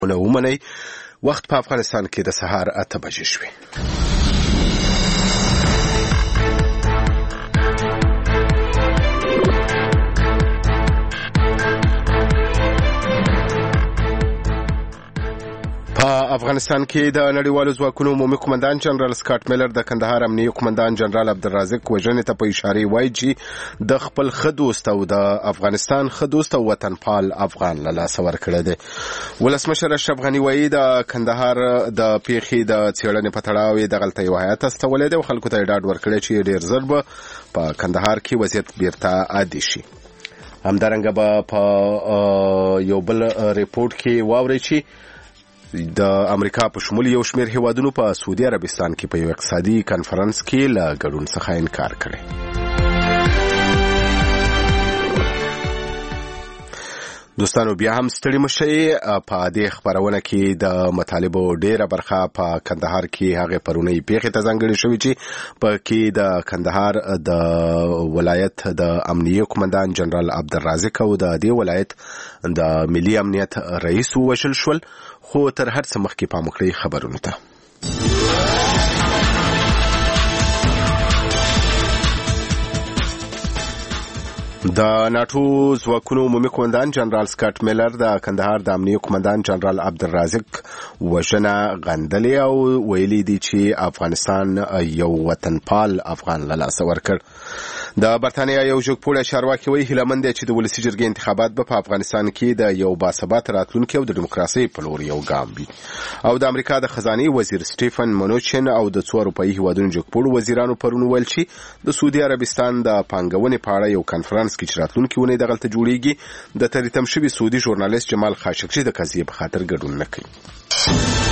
ومنئ. وخت په افغانستان کې د سهار 8 بجې شوې. افغانستان کې د نړیوالو ځواکونو عمومي قومندان جنرال سکاټ میلر د کندهار امنیه قومندان جنرال عبدالرازق وژنې ته په اشاره وایي چې د خپل ښه دوست او د افغانستان ښه دوست او وطنپال افغان له لاسه ورکړی دی. ولسمشر اشرف غني وایي د کندهار د پیښې د څېړنې په تړاو یې دغلته یو هیات استولی دی او خلکو ته یې ډاډ ورکړی چې ډېر ژر به په کندهار کې وضعیت بیرته عادي شي. همدارنګه به په یو بل ریپورټ کې واورئ چې د امریکا په شمول یو شمېر هیوادونو په سعودي عربستان کې په یو اقتصادي کانفرنس کې له ګډون څخه انکار کړی. دوستانو بیا هم ستړي مشئ. په دې خبرونه کې د مطالبو ډیره برخه په کندهار کې هغه پرونی پیښې ته ځانګړې شوې چې په کې د کندهار د ولایت د امنیه قومندان جنرال عبدالرازق او د دې ولایت د ملي امنیت رئیس ووژل شول. خو تر هر څه مخکې پام وکړئ خبرونو ته. د ناتو ځواکونو عمومي قومندان جنرال سکاټ میلر د کندهار د امنیه قومندان جنرال عبدالرازق وژنه غندلې او ویلي دي چې افغانستان یو وطنپال افغان له لاسه ورکړ. د برتانیا یو ژوګپوړی چارواکي وایي هیله مند دی چې د ولسي جرګې انتخابات به په افغانستان کې د یو باثباته راتلونکي او د ډیموکراسۍ په لور یو ګام وي. او د امریکا د خزانې وزیر سټیفن منوچن او د څو اروپایي هیوادونو ژوګپوړو وزیرانو پرون ویل چې د سعودي عربستان د پانګونې په اړه یو کنفرانس کې چې راتلونکي اونۍ دغلته جوړیږي د تریتم شوي سعودي ژورنالیست جمال خاشقجي د قضیې په خاطر ګډون نه کوي.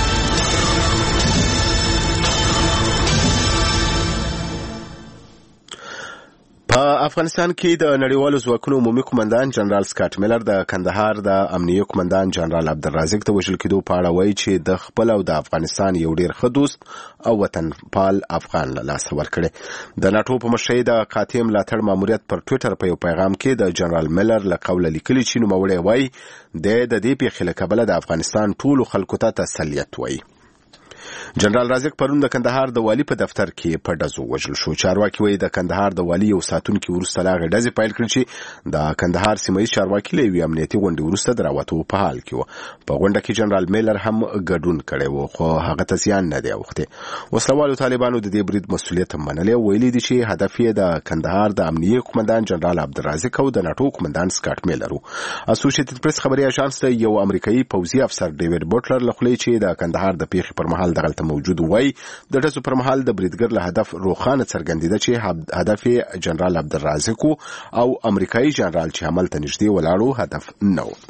په افغانستان کې د نړیوالو ځواکونو عمومي قومندان جنرال سکاټ میلر د کندهار د امنیه قومندان جنرال عبدالرازق د وژل کېدو په اړه وایي چې د خپل او د افغانستان یو ډېر ښه دوست او وطنپال افغان له لاسه ورکړی. د ناټو په مشرۍ د قاطع ملاتړ ماموریت پر ټویټر په یو پیغام کې د جنرال میلر له قوله لیکلي چې نوموړی وایي د دې پیښې له کبله د افغانستان ټولو خلکو ته تسلیت وایي. جنرال رازق پرون د کندهار د والی په دفتر کې په ډزو وژل شو. چارواکي وایي د کندهار د والی یو ساتونکي وروسته لا غډزې پیل کړې چې د کندهار سیمه‌ییز چارواکي له یوې امنیتي غونډې وروسته د راوتو په حال کې و. په غونډه کې جنرال میلر هم ګډون کړی و خو هغه ته زیان نه دی اوښتی. وسلوالو طالبانو د دې برید مسؤلیت هم منلی او ویلي دي چې هدف یې د کندهار د امنیه قومندان جنرال عبدالرازق او د ناټو قومندان سکاټ میلر و. اسوسییټډ پریس خبري اژانس ته یو امریکایي پوځي افسر ډیوډ بوټلر له خولې چې د کندهار د پیښې پر مهال دغلته موجود وای د ډزو پر مهال د بریدګر له هدف روښانه څرګندېده چې هدف جنرال عبدالرازق او امریکایي جنرال چې عمل ته نږدې ولاړو هدف نه و.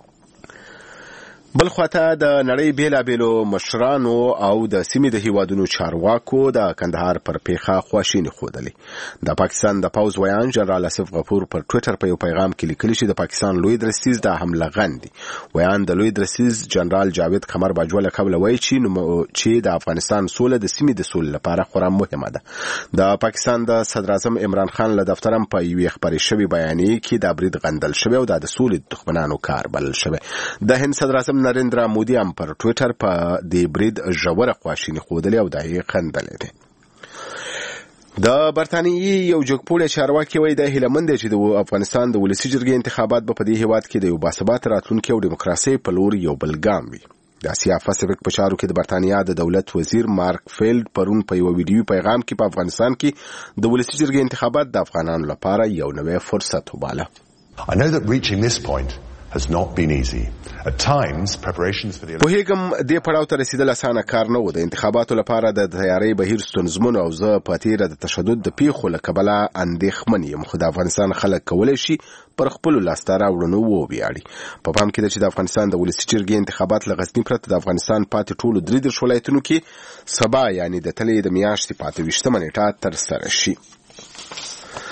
بل خواته د نړۍ بیلابیلو مشرانو او د سیمې د هیوادونو چارواکو د کندهار پر پیښه خواشیني ښودلې. د پاکستان د پوځ ویان جنرال آصف غفور پر ټویټر په یو پیغام کې لیکلي چې د پاکستان لوی درستیز د حمله غندي. ویان د لوی درستیز جنرال جاوید قمر باجوه له قبله وایي چې د افغانستان سوله د سیمې د سولې لپاره خورا مهمه ده. د پاکستان د صدر اعظم عمران خان له دفتر هم په یوې خبرې شوې بیانیې کې دا برید غندل شوی او دا د سولې دښمنانو کار بلل شوی. د هند صدر اعظم نریندرا مودي هم پر ټویټر په دې برید ژوره خواشیني ښودلې او دا یې خندلې ده. د برتانیې یو ژوګپوړی چارواکي وایي دا هیله مند دی چې د افغانستان د ولسي جرګې انتخابات به په دې هیواد کې د یو باثباته راتلونکي او ډیموکراسۍ په لور یو بل ګام وي. د اسیا پاسفیک په چارو کې د برتانیا د دولت وزیر مارک فیلډ پرون په یو ویډیوي پیغام کې په افغانستان کې د ولسي جرګې انتخابات د افغانانو لپاره یو نوی فرصت وباله. I know that reaching this point has not been easy. At times, preparations for the پوهیږم دې پړاو ته رسیدل اسانه کار نه و. د انتخاباتو لپاره د تیارۍ بهیر ستونزمن او زه په تیره د تشدد د پیښو له کبله اندېښمن یم. خو د افغانستان خلک کولی شي پر خپلو لاسته راوړنو وویاړي. په پام کې ده چې د افغانستان د ولسي جرګې انتخابات له غزني پرته د افغانستان پاتې ټولو 33 ولایتونو کې سبا یعنې د تلې د میاشتې 28 نیټه ترسره شي.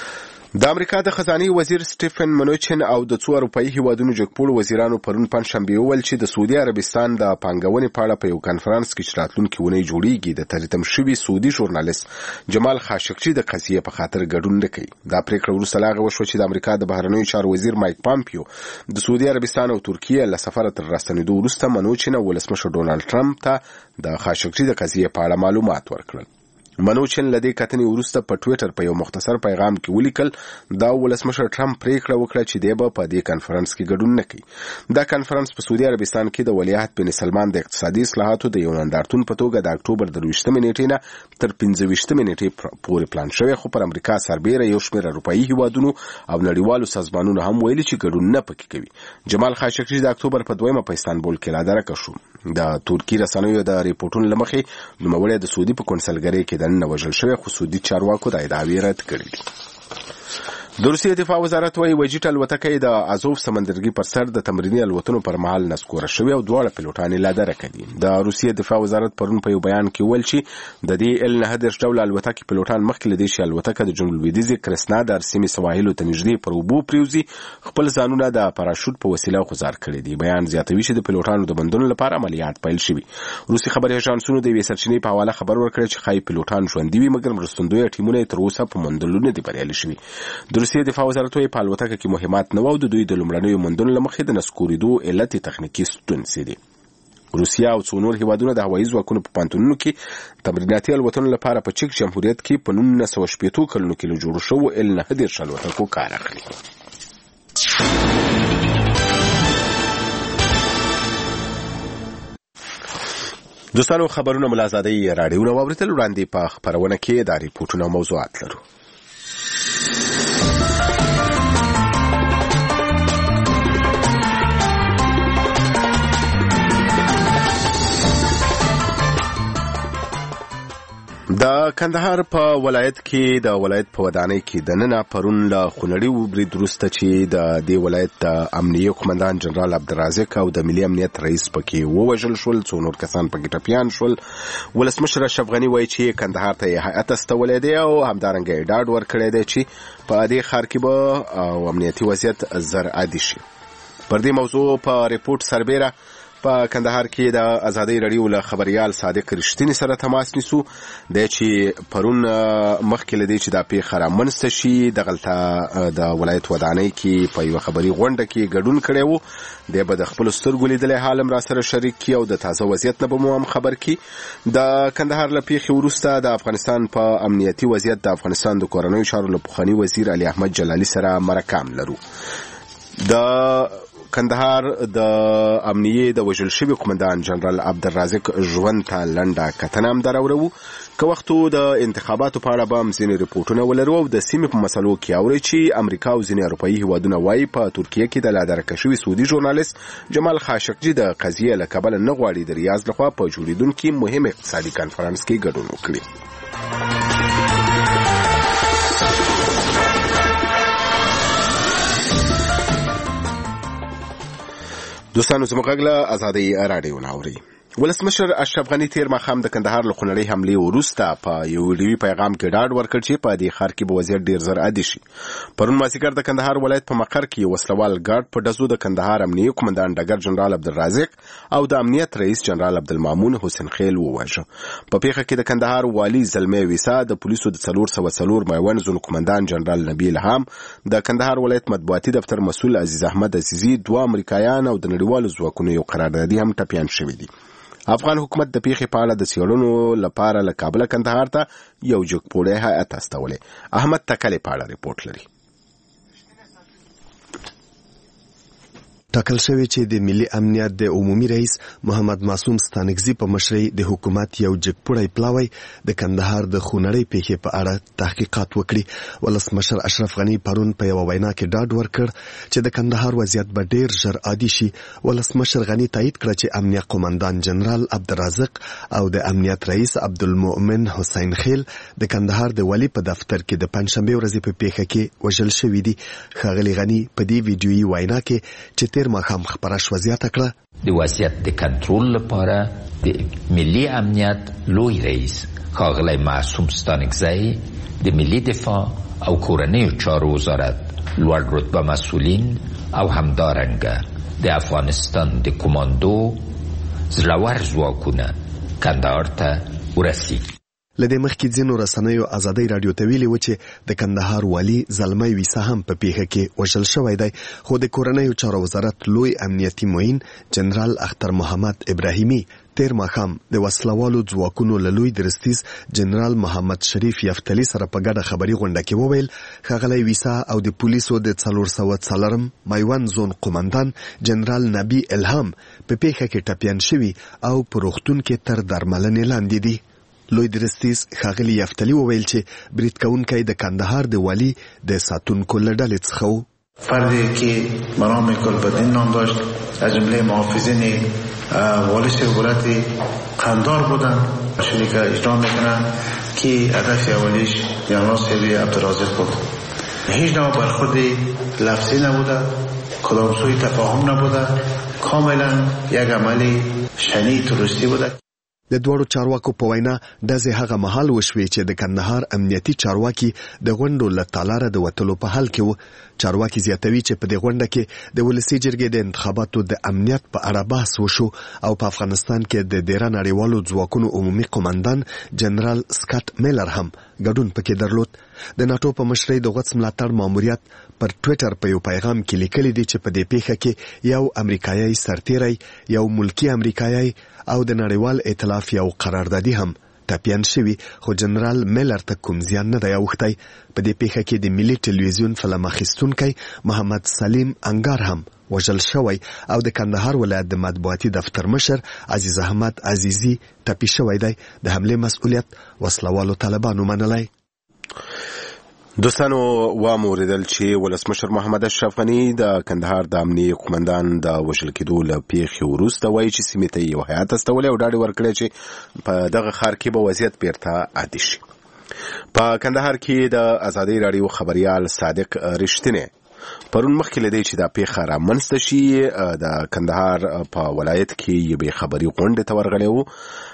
د امریکا د خزانه وزیر سټیفن منوچن او د څو اروپאי هیوادونو جګپوړو وزیرانو پرون پنځشنبه ویل چې د سعودي عربستان د پانګونې په اړه په یو کانفرنس کې چې راتلونکي ونې جوړیږي د ترتم شوی سعودي ژورنالیست جمال خاشقجي د قضیې په خاطر ګډون نه کوي. دا پریکړه وروسته لاغه وشو چې د امریکا د بهرنیو چارو وزیر مایک پامپیو د سعودي عربستان او ترکیه له سفر تر راستنېدو وروسته منوچن او ولسمشر ډونالد ټرمپ ته د خاشقجي د قضیې په اړه معلومات ورکړل. منوچن لدې کتنې وروسته په ټوئیټر په یو مختصر پیغام کې ولیکل دا ولسمشر ټرمپ پریکړه وکړه چې دی به په دې کانفرنس کې ګډون نه کوي. دا کانفرنس په سعودي عربستان کې د ولیعهد بن سلمان د اقتصادي اصلاحاتو د یو نندارتون په توګه د اکتوبر 23 نیټې نه تر 15 نیټې پورې پلان شوی، خو پر امریکا سربېره یو شمېر اروپאי هیوادونو او نړیوالو سازمانونو هم ویلي چې ګډون نه پکې کوي. جمال خاشقجي د اکتوبر په 2 په استانبول کې لادرکه شو. د ترکی رسنیو د ریپورتونو لمخې نوموړی د سعودي په کنسلګرۍ کې د وژل شوی خو سعودي چارواکو د ادعاوې رد کړې دي. د روسیې دفاع وزارت وايي وجیټ الوتکې د ازوف سمندرګي پر سر د تمریني الوتنو پر مهال نسکوره شوی او دواړه پیلوټان یې لادرکه دي. د روسیې دفاع وزارت پرون په یو بیان کې ویل چې د دې ال-9 ډول الوتکې پیلوټان مخکې لدې شي الوتکه د جنوب لویدیځ کرسنادار سیمې سواحلو ته نږدې پر اوبو پریوزي خپل ځانونه د پاراشوټ په وسیله غوځار کړي دي. بیان زیاتوي چې د پیلوټانو د بندونو لپاره عملیات پیل شوي. روسي خبري اژانسونو د یوې سرچینې په حواله خبر ورکړی چې خای پیلوټان ژوندي وي مګر مرستندوی ټیمونه تر اوسه په موندلو نه دي بریالي شوي. د روسیې دفاع وزارت په الوتکه کې مهمات نه و او د دوی د لومړنیو موندنو لمخې د نسکورېدو علت تخنیکي ستونزې دي. روسیا او څو نور هیوادونه د هوایي ځواکونو په پانتونونو کې تمریناتي الوتنو لپاره په چک جمهوریت کې په 1980 کلونو کې له جوړو شوو ال-9 الوتکو کار اخلي. دوستانو خبرونه ملازادي راډیو نو واوریدل. وړاندې په خبرونه کې د ریپورتونو موضوعات لرو. د کندهار په ولایت کې د ولایت په ودانۍ کې د نن پرون له خونړي وبرید وروسته چې د دې ولایت د امنیه قومندان جنرال عبدالرازق او د ملي امنیت رئیس پکې ووژل شول، څو نور کسان پکې ټپیان شول. ولسمشر اشرف غني وایي چې کندهار ته یې هیئت استولی دی او همدارنګه یې ډاډ ورکړی دی چې په دې ښار کې به امنیتي وضعیت زر عادي شي. پر دې موضوع په ریپورت سربېره په کندهار کې د ازادي رادیو له خبريال صادق رښتینی سره تماس نیسو د چې پرون مخکې لدی چې د پیښه رامنځته شي دغلته د ولایت ودانۍ کې په یو خبري غونډه کې ګډون کړي وو. د به د خپل سترګو لیدلې حالم را سره شریک کی او د تازه وضعیت نه به مو هم خبر کی. د کندهار له پیښې وروسته د افغانستان په امنیتي وضعیت د افغانستان د کورنیو چارو له پخوانی وزیر علي احمد جلالي سره مرکه لرو. د کندهار د امنیه د وژل شوی قومندان جنرال عبدالرازق ژوند ته لنډه کتنه هم دراورو. که وختو د انتخاباتو په اړه به هم ځینې ریپورټونه ولرو او د سیمې په مسلو کې اوري چې امریکا او ځینې اروپאי هیوادونه وایي په ترکیه کې د لادرکه شوي سعودي ژورنالیست جمال خاشقجي د قضیې له کبله نه غواړي د ریاض لخوا په جوړیدونکي مهم اقتصادي کانفرنس کې ګډون وکړي. دوستانو زموږ غږ له ازادي راډیو ناوري. ولسمشر اشرف غني تیر ماښام د کندهار له خونړۍ حملې وروسته په یو ویډیوي پیغام کې ډاډ ورکړ چې په دې ښار کې به وضعیت ډیر زر عادي شي. پرون مازدیګر د کندهار ولایت په مقر کې وسلوال ګارد په ډزو د کندهار امنیه قومندان ډګر جنرال عبدالرازق او د امنیت رئیس جنرال عبدالمامون حسین خیل وواژه. په پیښه کې د کندهار والی زلمی ویسا، د پولیسو د 404 میوند زون قومندان جنرال نبی الهام، د کندهار ولایت مطبوعاتي دفتر مسؤل عزیز احمد عزیزی، دوه امریکایان او د نړیوالو ځواکونو یو قراردادي هم ټپیان شوي دي. افغان حکومت د پیښې په اړه د څېړنو لپاره له کابل کندهار ته یو جګپوړی هیئت استولی. احمد تکلی په اړه ریپورت لري. ټاکل شوی چې د ملي امنیت د عمومي رئیس محمد معصوم ستانکزي په مشرۍ د حکومت یو جګپوړی پلاوی د کندهار د خونړۍ پیښې په اړه تحقیقات وکړي. ولسمشر اشرف غني پرون په یو وینا کې ډاډ ورکړ چې د کندهار وضعیت به ډیر ژر عادي شي. ولسمشر غني تایید کړ چې امنیه قومندان جنرال عبدالرازق او د امنیت رئیس عبدالمؤمن حسین خیل د کندهار د ولی په دفتر کې د پنځشنبه ورځې په پیښه کې وژل شوي دي. ښاغلي غني په دې ویډیويي وینا کې چې تیر ماښام خپره شوه زیاته کړه د وضعیت د کنټرول لپاره د ملي امنیت لوی رئیس ښاغلی معصوم ستانکزی د ملي دفاع او کورنیو چارو وزارت لوړ رتبه مسئولین او همدارنګه د افغانستان د کماندو زړور ځواکونه کندهار ته ورسیږي. له دې مخکې ځینو رسنیو ازادۍ راډیو ته ویلي و چې د کندهار والي زلمی ویسا هم په پیښه کې وژل شوی دی، خو د کورنیو چارو وزارت لوی امنیتي معین جنرال اختر محمد ابراهیمي تیر ماښام د وسلوالو ځواکونو له لوی درستیز جنرال محمد شریف یفتلی سره په ګډه خبري غونډه کې وویل ښاغلی ویسا او د پولیسو د 404 میوند زون قومندان جنرال نبی الهام په پیښه کې ټپیان شوي او په روغتون کې تر درملنې لاندې دي. لوی درستیز ښاغلی یفتلی وویل چې برید کوونکی د کندهار د والي د ساتونکو له ډلې څخه و. فردی که مرام گلبدین نام داشت از جمله محافظین والی ولایت قندهار بودن شدی که اجرا میکنن که هدف اولیش جنرال سیبی عبدالرازق بود. هیچ نوع برخورد لفظی نبوده، کدام سوی تفاهم نبوده، کاملا یک عملی شنی تروریستی بوده. د دوړو چارواکو په وینا داسې هغه مهال وشوي چې د کندهار امنیتي چارواکي د غونډو له تالاره د وتلو په حال کې وو. چارواکي زیاتوي چې په دې غونډه کې د ولسي جرګې د انتخاباتو د امنیت په اړه بحث وشو او په افغانستان کې د ډیره نړیوالو ځواکونو عمومي قومندان جنرال سکاټ میلر هم ګډون پکې درلود. د ناتو په مشرۍ د غوڅ ملاتړ ماموریت پر ټویټر په یو پیغام کې لیکلي دي چې په دې پیښه کې یو امریکایي سرتیری، یو ملکی امریکایي او د نړیوال ائتلاف یو قراردادي هم ټپیان شوي، خو جنرال میلر ته کوم زیان نه دی اوښتی. په دې پیښه کې د ملي ټلویزیون فلم اخیستونکی محمد سلیم انګار هم وژل شوی او د کندهار ولایت د مطبوعاتي دفتر مشر عزیز احمد عزیزی ټپي شوی دی. د حملې مسؤلیت وسلوالو طالبانو منلی. دوستانو واوریدل چې ولسمشر محمد اشرف غني د کندهار د امنیه قومندان د وژل کېدو له پیښې وروسته وایي چې سیمې ته یو هیات استولی او ډاډ ورکړی چې په دغه ښار کې به وضعیت بیرته عادي شي. په کندهار کې د ازادۍ راډیو خبریال صادق رښتینی پرون مخکې له دې چې دا پیښه رامنځته شي د کندهار په ولایت کې یوې خبري غونډې ته ورغلی و.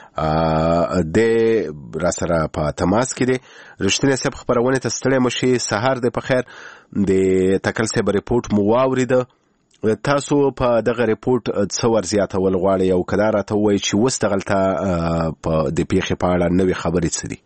د را سره په تماس کې دی. رښتینی صاحب خبرونه ته ستړی مشي، سهار دی په خیر. د تکل صاحب ریپورت مو واوریده، تاسو په دغه ریپورت څه ور زیاتول غواړئ او که دا راته ووایئ چې اوس دغلته په د پیښې په اړه نوې خبرې څه دي؟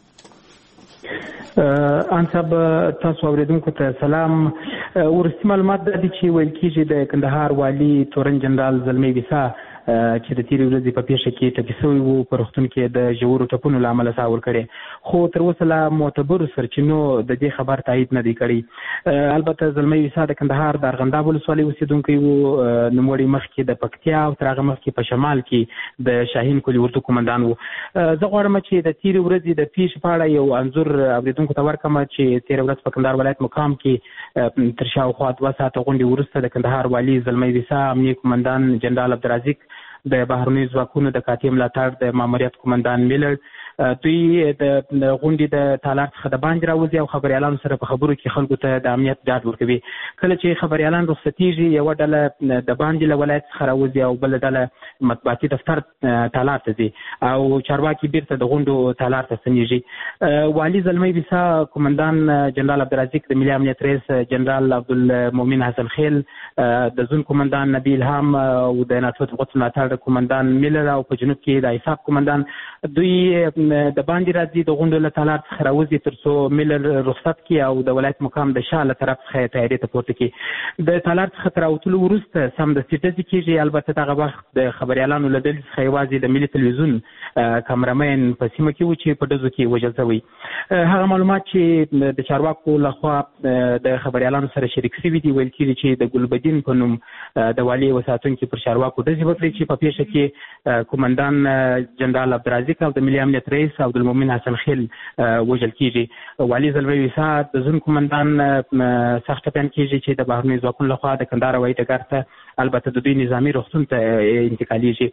انصاب تاسو اوریدونکو ته سلام. ورستي معلومات دا دي چې ویل کېږي د کندهار والي تورن جنرال زلمی ویسا چې د تیرې ورځې په پیښه کې ټپي شوی و، په روغتون کې د ژورو ټپونو له امله ساه ورکړې، خو تر اوسه له معتبرو سرچینو د دې خبر تایید نه دی کړی. البته زلمی ویسا د کندهار د ارغنداب ولسوالۍ اوسېدونکی و، نوموړی مخکې د پکتیا او تر هغه مخکې په شمال کې د شاهین کلي اردو قومندان و. زه غواړم چې د تیرې ورځې د پیښې په اړه یو انځور اوریدونکو ته ورکړم چې تیره ورځ په کندهار ولایت مقام کې تر شاوخوا 2 ساعته غونډې وروسته د کندهار والي زلمی ویسا، امنیه قومندان جنرال عبدالرازق، د بهرنیو ځواکونو د کاتیا ملاتړ د ماموریت قومندان میلر، دوی د غونډې د تالار څخه د باندې راوځي او خبریالانو سره په خبرو کې خلکو ته د امنیت ډاډ ورکوي. کله چې خبریالان رخصتیږي، یوه ډله د باندې له ولایت څخه راوځي او بله ډله مطبوعاتي دفتر تالار ته ځي او چارواکي بیرته د غونډو تالار ته ستنیږي. والي زلمی ویسا، قومندان جنرال عبدالرازق، د ملي امنیت رئیس جنرال عبدالمؤمن حسن خیل، د زون قومندان نبی الهام او د ناتو د غوڅ ملاتړ قومندان میلر او په جنوب کې د ایساف قومندان، دوی د باندې راځي د غونډو له تالار څخه راوځي تر څو میلر رخصت کړي او د ولایت مقام د شا له طرف څخه تیارې ته پورته کړي. د تالار څخه تر راوتلو وروسته سمدستي ډزې کېږي. البته دغه وخت د خبریالانو له ډلې څخه یوازې د ملي تلویزیون کامرمین په سیمه کې و چې په ډزو کې وژل شوی. هغه معلومات چې د چارواکو لخوا د خبریالانو سره شریک شوي دي، ویل کېږي چې د ګلبدین په نوم د والي وساتونکي پر چارواکو ډزې وکړي چې په پیښه کې قومندان جنرال عبدالرازق او د ملي امنیت رئیس عبدالمؤمن حسن خیل وژل کېږي. والي زلمی ویسا، د زون قومندان سخت ټپیان کېږي چې د بهرنیو ځواکونو لخوا د کندهار هوایي ډګر ته، البته د دوی نظامي روغتون ته انتقالیږي.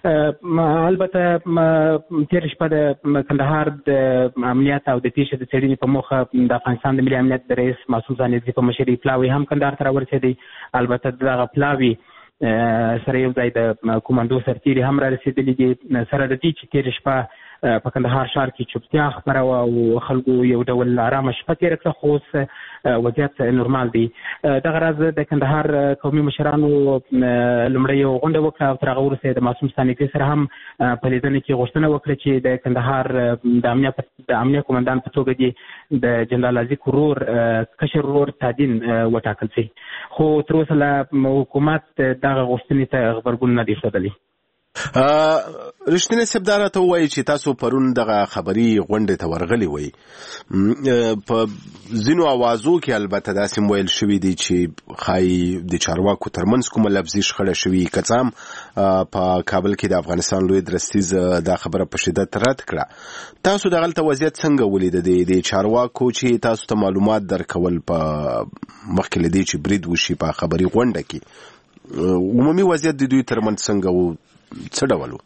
البته تیر شپه د کندهار د امنیت او د پیښې د څېړنې په موخه د افغانستان د ملي امنیت د رئیس معصوم ستانکزي په مشرۍ پلاوی هم کندهار ته راورسېدی. البته دغه پلاوی سره یو ځای د کومندو سرتیري هم را رسېدلي دي. سره د دې چې تېره شپه په کندهار ښار کې چوپتیا خپره وه او خلکو یو ډول ارامه شپه تېره کړه، خو اوس وضعیت نورمال دی. دغه راز د کندهار قومي مشرانو لومړی یو غونډه وکړه او تر هغه وروسته د معصوم ستانکزي سره هم په لیدنه کې غوښتنه وکړه چې د کندهار د امنیه قومندان په توګه دې د جنرال عزیق ورور کشر ورور تادین وټاکل شي، خو تر اوسه له حکومت دغه غوښتنې ته غبرګون نه دی ښودلی. رښتینی صاحب دا راته ووایي چې تاسو پرون دغه خبري غونډې ته ورغلي وئ. په ځینو اوازو کې البته داسې ویل شوي دي چې ښایي د چارواکو ترمنځ کومه لفظي شخړه شوي، که څه هم په کابل کې د افغانستان لوی درستیز دا خبره په شدت رد کړه. تاسو دغلته وضعیت څنګه ولید د چارواکو چې تاسو ته معلومات درکول په مخکې له دې چې برید وشي په خبري غونډه کې؟ عمومي وضعیت د دوی ترمنځ څنګه و؟ څه ډول و؟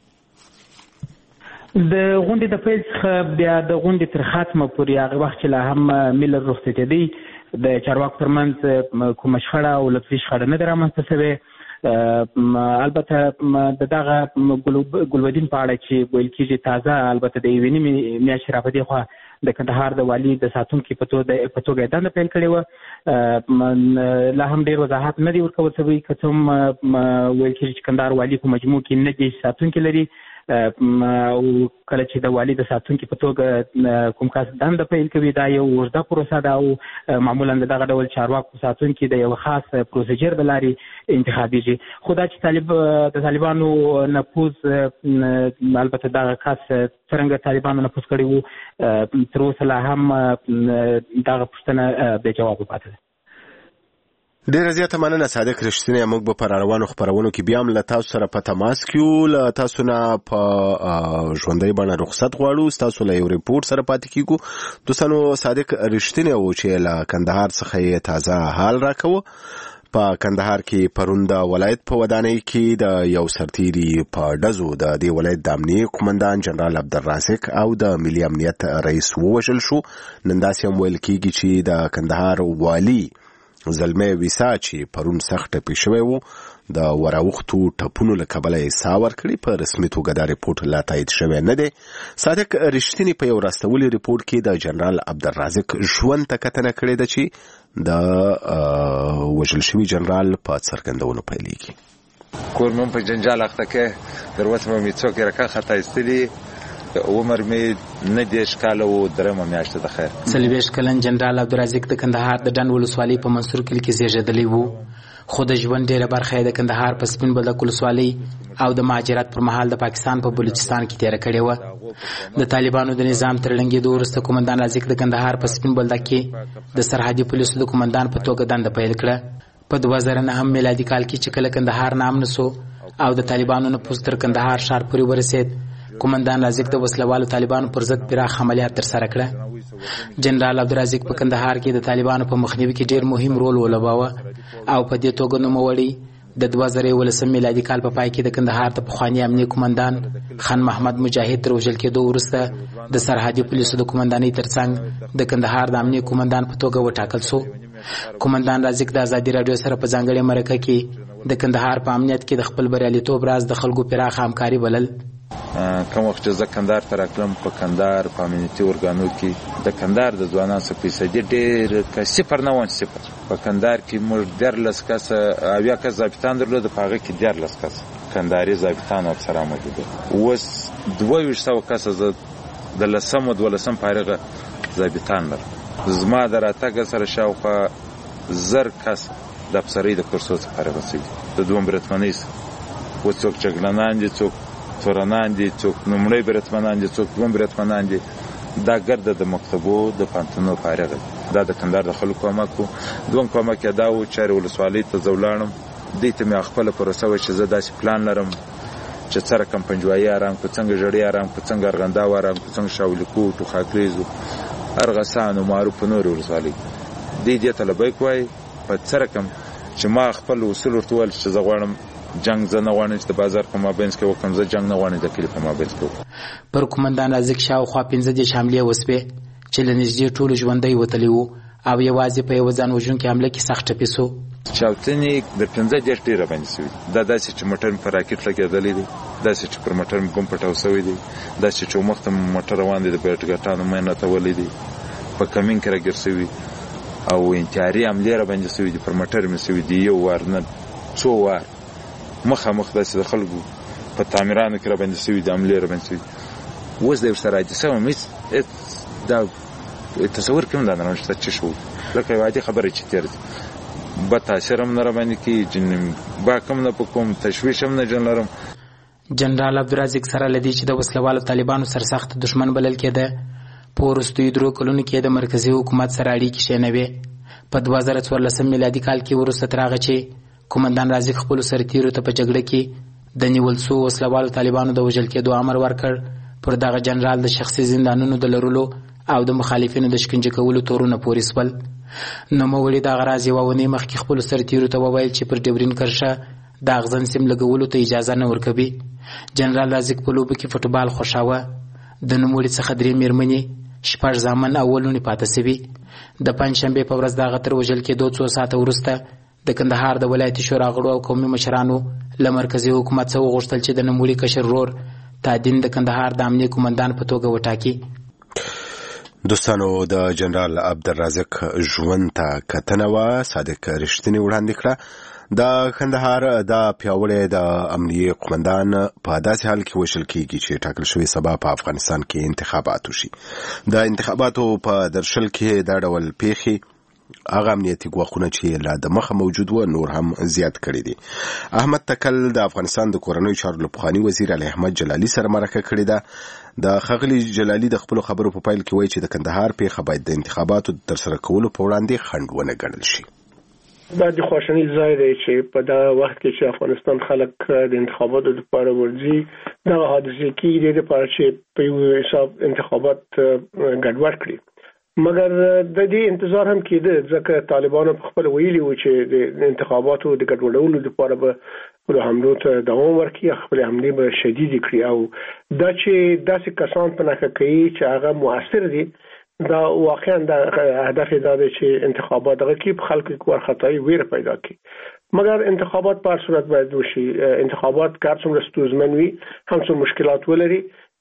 د غونډې د پیل څخه بیا د غونډې تر خاتمه پورې هغه وخت چې لا هم میلر رخصتېدی د چارواکو ترمنځ کومه شخړه او لفظي شخړه نه ده رامنځته شوې. البته د دغه ګلودین په اړه چې ویل کېږي تازه البته د یوې نیمې میاشتې را په دې خوا د کندهار د والي د ساتونکي په توګه یې دنده پیل کړې وه. لا هم ډېر وضاحت نه دی ورکول شوی، که څه هم ویل کېږي چې کندهار والي په مجموع کې 9 ساتونکي لري او کله چې د والي د ساتونکي په توګه کوم کس دنده پیل کوي دا یو اوږده پروسه ده او معمولا د دغه ډول چارواکو ساتونکي د یو خاص پروسیجر د لارې انتخابیږي. خو دا چې د طالبانو نفوذ البته دغه کس څرنګه طالبانو نفوذ کړی وو تر اوسه لا هم دغه پوښتنه بې جوابه پاتې ده. ډیره زیاته مننه صادق رښتینی. موږ به په راروانو خپرونو کې بیا هم له تاسو سره په تماس کې یو. له تاسو نه په ژوندۍ بڼه رخصت غواړو، ستاسو له یو ریپورټ سره پاتې کیږو. دوستانو صادق رښتینی و چې له کندهار څخه یې تازه حال راکوه. په کندهار کې پرون د ولایت په ودانۍ کې د یو سرتیري په ډزو د دې ولایت د امنیه قومندان جنرال عبدالرازق او د ملي امنیت رئیس ووژل شو. نن داسې هم ویل کېږي چې د کندهار والي زلمی ویسا چې پرون سخت ټپي شوی و د وراوختو ټپونو له کبله یې ساه ورکړې. په رسمي توګه دا ریپورټ لا تایید شوی نه دی. صادق رښتینی په یو راستولي ریپورټ کې د جنرال عبدالرازق ژوند ته کتنه کړې ده چې د وژل شوي جنرال په څرګندونو پیلېږي. کور مې په جنجال اخته کې در وته مې څوک یې راکا خطا ایستلي. عمر مې 9 کاله و، درېمه میاشت ده. خیر 40 کلن جنرال عبدالرازق د کندهار د ډنډ ولسوالۍ په منصور کلي کې زیږېدلی و، خو د ژوند ډېره برخه یې د کندهار په سپین بولدک ولسوالۍ او د مهاجرت پر مهال د پاکستان په بلوچستان کې تېره کړې وه. د طالبانو د نظام تر ړنګېدو وروسته قومندان رازق د کندهار په سپین بولدک کې د سرحدي پولیسو د قومندان په توګه دنده پیل کړه. په 2009 میلادي کال کې چې کله کندهار ناامنه سو او د طالبانو نفوذ تر کندهار ښار پورې ورسېد، قومندان رازق د وسلوالو طالبانو پر ضد پراخ عملیات ترسره کړه. جنرال عبدالرازق په کندهار کې د طالبانو په مخنیوي کې ډېر مهم رول ولوباوه او په دې توګه نوموړی د 2011 میلادي کال په پای کې د کندهار د پخواني امنیه قومندان خان محمد مجاهد تر وژل کېدو وروسته د سرحدي پولیسو د قومندانۍ ترڅنګ د کندهار د امنیه قومندان په توګه وټاکل شو. قومندان رازق د ازادي راډیو سره په ځانګړې مرکه کې د کندهار په امنیت کې د خپل بریالیتوب راز د خلکو پراخه همکاري بلل. کوم وخت چې زه کندهار ته راتلم په کندهار په امنیتي ارګانو کې د کندهار د ځوانانو څخه فیصدي ډېر صفر نه وان صفر. په کندهار کې موږ 13 کسه اویا کس ضابطان درلود، په هغه کې 13 کس کندهاري ضابطان او افسران موجود. اوس 2200 کسه زه د 12 فارغه ضابطان لرم. زما د راتګ سره شاوخوا 1000 کس د افسرۍ د کورسو څخه فارغ شوي د دوم برتمنۍ څخه. و څوک جګړنان دي، څوک تورنان دي، څوک نومړی برتمنان دي، څوک دوم برتمنان دي. دا ګرده د مکتبو د پانتونو فارغ دي. دا د کندهار د خلکو کومک و. دوم کومک یې دا و چې ولسوالۍ ته زه ولاړم، دې ته مې خپله پروسه وه چې زه داسې پلان لرم چې څه رقم پنجوایي ارام کړو، څنګه ژړۍ ارام کړو، څنګه ارغنداو ارام کړو، څنګه شاولیکوټ و خاکریز و ارغسان و معروف په نورې ولسوالۍ دې ته لبیک وایي. په څه رقم چې ما خپل اصول ورته وویل چې زه غواړم جنگ زه نه غواړم چې د بازار په مابینځ کې وکړم، زه جنگ نه غواړم د کلي په مابینځ کې وکړم. پر قومندان رازق شاوخوا 15 حملې وسوې چې له نږدې ټولو ژوندی وتلي وو او یوازې په یوه ځان وژونکې حمله کې سخت ټپي سو. چاودنې د 15 ډېره باندې سوي دا داسې چې موټر مې په راکټ لګېدلی دی، داسې چې پر موټر مې بم پټاو سوی دی، داسې چې مخ ته موټر روان دی د بېټګټانو مې نتولی دی، په کمین کې راګیر سوي او انتحاري حملې را باندې سوي دي، پر موټر مې سوي دي یو وار نه څو وار مخامخ داسې د خلکو په تعمیرانو کې را باندې سوي دي، حملې را باندې سوي. اوس د ورسره حادثه وم دا تصور کوم دا نه شته چې شو لکه یو عادي خبره چې تېر دي به تاثیر هم نه را باندې کېږي، جن باک هم نه په کوم تشویش هم نه جن لرم. جنرال عبدالرازق سره له دې چې د وسلوالو طالبانو سره سخت دښمن بلل کېده، په وروستیو 3 کلونو کې د مرکزي حکومت سره اړیکې شینوي. په 2014 میلادي کال کې وروسته تر هغه چې قومندان رازق خپلو سرتیرو ته په جګړه کې د نیول سوو وسلوالو طالبانو د وژل کېدو امر ورکړ، پر دغه جنرال د شخصي زندانونو د لرلو او د مخالفینو د شکنجه کولو تورونه پورې سول. نوموړي دغه راز یوه اونۍ مخکې خپلو سرتیرو ته وویل چې پر ډیورین کرښه د اغزن سیم لګولو ته اجازه نه ورکوي. جنرال رازق په لوبو کې فوټبال خوښاوه. د نوموړي څخه 3 مېرمنې، 6 زامن او ولونې پاته سوي. د پنجشنبې په ورځ دغه تر وژل کېدو 2 ساعته وروسته د کندهار د ولایتي شورا غړو او قومي مشرانو له مرکزي حکومت څخه وغوښتل چې د نوموړي کشر ورور تادین د کندهار د امنیه قومندان په توګه وټاکي. دوستانو د جنرال عبدالرازق ژوند ته کتنه وه صادق رښتینې وړاندې کړه. د کندهار د پیاوړي د امنیه قومندان په داسې حال کې وشل کېږي چې ټاکل شوی سبا په افغانستان کې انتخابات وشي. د انتخاباتو په درشل کې دا ډول پیښې هغه امنیتي ګواښونه چې لا د مخه موجود و نور هم زیات کړي دي. احمد تکل د افغانستان د کورنیو چارو له پخواني وزیر علي احمد جلالي سره مرکه کړې ده. د ښاغلي جلالي د خپلو خبرو په پیل کې وایي چې د کندهار پیښه باید د انتخاباتو د ترسره کولو په وړاندې خنډ ونه ګڼل شي. دا د خوشحالۍ ځای دی چې په دا وخت کې چې افغانستان خلک د انتخاباتو لپاره ورځي، دا حادثه کېږي د لپاره چې په یو حساب انتخابات ګډوډ کړي. مګر د دې انتظار هم کېده ځکه طالبانو په خپل ویلي و چې د انتخاباتو د ګډوډولو لپاره به له حملو ته دوام ورکړي، خپل حملې به شدید کړي او دا چې داسې کسان په نښه کوي چې هغه مؤثر دي، دا واقعا د هدف دا دی چې انتخابات هغه کې په خلکو کې ورخطایي ویره پیدا کړي. مګر انتخابات په هر صورت باید وشي. انتخابات که هر څومره ستونزمن وي، هم څو مشکلات ولري،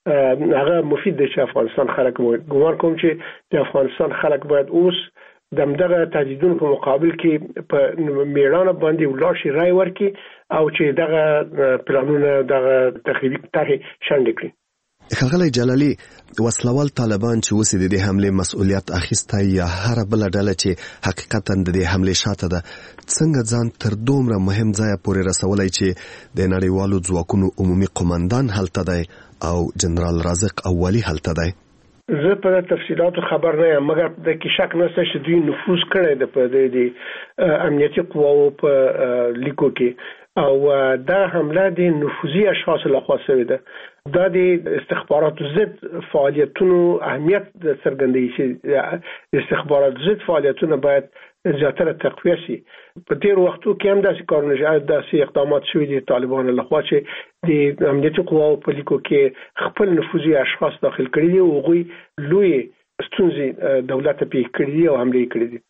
هغه مفید دی چې افغانستان خلک ګومان کوم چې د افغانستان خلک باید اوس دغه تهدیدونو په مقابل کې په میړانه باندې ولاړ شي، رای ورکړي او چې دغه پلانونه دغه تخریبي طرحې شنډې کړي. ښاغلی جلالي، وسلوال طالبان چې اوس د دې حملې مسؤلیت اخیستی یا هر بل ډله چې حقیقتا د دې حملې شاته ده، څنګه ځان تر دومره مهم ځای پورې رسولای چې د نړیوالو ځواکونو عمومي قومندان هلته دی او جنرال رازق اولی هلته دی؟ زه په تفصیلاتو خبر نه یم، مګر د کې شک نشته چې دوی نفوذ کړی د په د امنیتي قواو په لیکو کې او دا حمله د نفوذي اشخاصو لخوا شوې ده. دا د استخباراتو ضد فعالیتونو اهمیت څرګندوي چې استخباراتو ضد فعالیتونه باید زیاتره تقویه شي. په تیر وختو کې هم داسې کارونه داسې اقدامات شوي دي طالبانو لخوا چې د امنیتي قواو په لیکو کې خپل نفوذي اشخاص داخل کړي دي او هغوی لوی ستونزې دولت ته پیښ کړي دي او حملې کړي دي.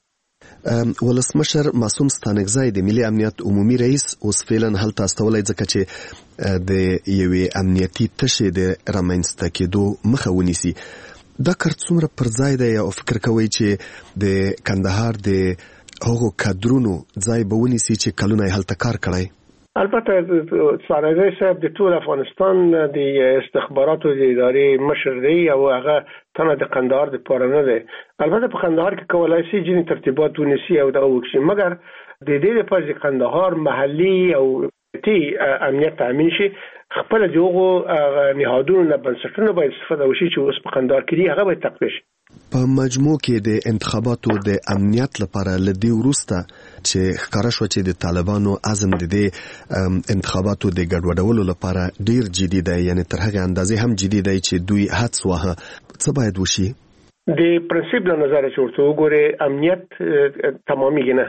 ولسمشر معصوم ستانکزی د ملي امنیت عمومي رئیس اوس فعلا هلته استولی ځکه چې د یوې امنیتي تشې د رامنځته کېدو مخه ونیسي. دا کار څومره پر ځای دی او فکر کوئ چې د کندهار د هغو کادرونو ځای به ونیسي چې کلونه یې هلته کار کړی؟ البته ستانکزی صاحب د ټول افغانستان د استخباراتو د ادارې مشر دی او هغه تنه د کندهار د پاره نه دی. البته په کندهار کې کولای شي ځینې ترتیبات ونیسي او دا وکړي، مګر د دې لپاره چې کندهار محلي او امنیت تامین شي، خپل دغه نهادونو نه بنسټونه باید استفاده وشي چې اوس په کندهار کې هغه باید تقویه شي. په مجموع کې د انتخاباتو د امنیت لپاره لدی ورسته چې ښکارا شو چې د طالبانو عزم د انتخاباتو د ګډوډولو لپاره ډیر جدي دی، یعنی تر هغه اندازې هم جدي دی چې دوی هڅه وه. څه باید وشي؟ د پرنسپل له نظر چې ورته وګوري امنیت تمامي نه،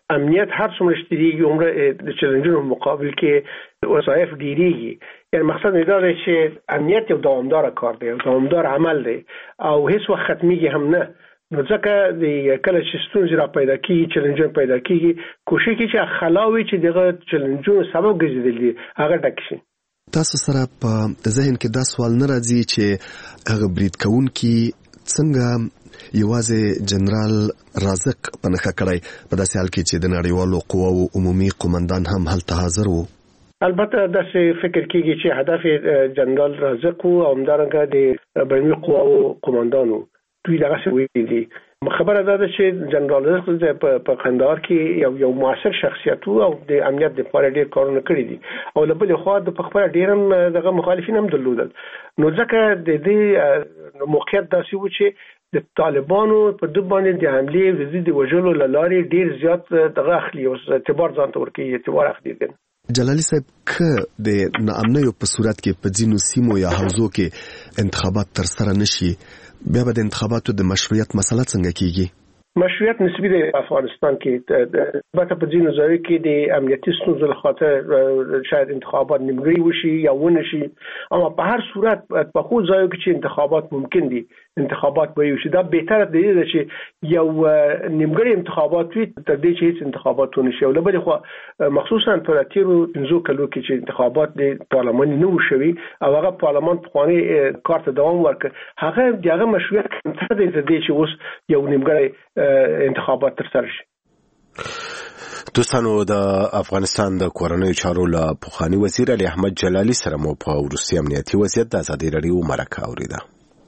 امنیت هر څومره شتېږي عمره د چیلنجونو مقابل کې وظایف ډیریږي. یعنی مقصد دا دی چې امنیت یو دوامدار کار دی، یو دوامدار عمل دی او هیڅ وخت ختمیږي هم نه. نو ځکه د کله چې ستونزې را پیدا کیږي، چیلنجونه پیدا کیږي، کوشش کوي چې خلاوي چې دغه چیلنجونو سبب ګرځېدلي هغه ډک شي. تاسو سره په ذهن کې دا سوال نه راځي چې هغه برید کوونکي څنګه یوازې جنرال رازق په نښه کړی په داسې حال کې چې د نړیوالو قواو عمومي قومندان هم هلته حاضر وو؟ البته داسې فکر کیږي چې هدف جنرال رازق او همدارنګه د بینالمللي قواو قومندانو دوی دغه ویلي دي. خبره ده چې جنرال رازق په قندهار کې یو موثر شخصیت او د امنیت لپاره ډېر کارونه کړی دي او له بلې خوا د خپل ډېر هم دغه مخالفین هم درلودل. نو ځکه د دې موقعیت داسې و چې د طالبانو په د باندې د حمله وزید وجلو لاري ډېر زیات دغه اخلي او اعتبار ځان ته ورکوي، اعتبار اخلي. جلالي صاحب که د ناامنیو په صورت کې په ځینو سیمو یا حوزو کې انتخابات تر سره نشي، بیا به د انتخاباتو د مشروعیت مسله څنګه کیږي؟ مشروعیت نسبی د افغانستان کې البته په ځینو ځایو کې د امنیتي ستونزو له خاطر شاید انتخابات نیمګړي وشي یا ونه شي، اما په هر صورت په خو ځایو کې چې انتخابات ممکن دي انتخابات به وشي. دا بهتره دی چې یو نیمګړي انتخابات وي تر دې چې هیڅ انتخابات ونه شي. ولبل خو مخصوصا په تیرو 15 کلو کې چې انتخابات د پارلمان نه وشوي او هغه پارلمان په خواني کار ته دوام ورکړ، هغه دغه مشروعیت څه دی چې اوس یو نیمګړي انتخابات تر سره شي. دوستانو، د افغانستان د کورنیو چارو له پخوانی وزیر علي احمد جلالي سره مو په وروستي امنیتي وضعیت د ازادي راډیو مرکه اوریده.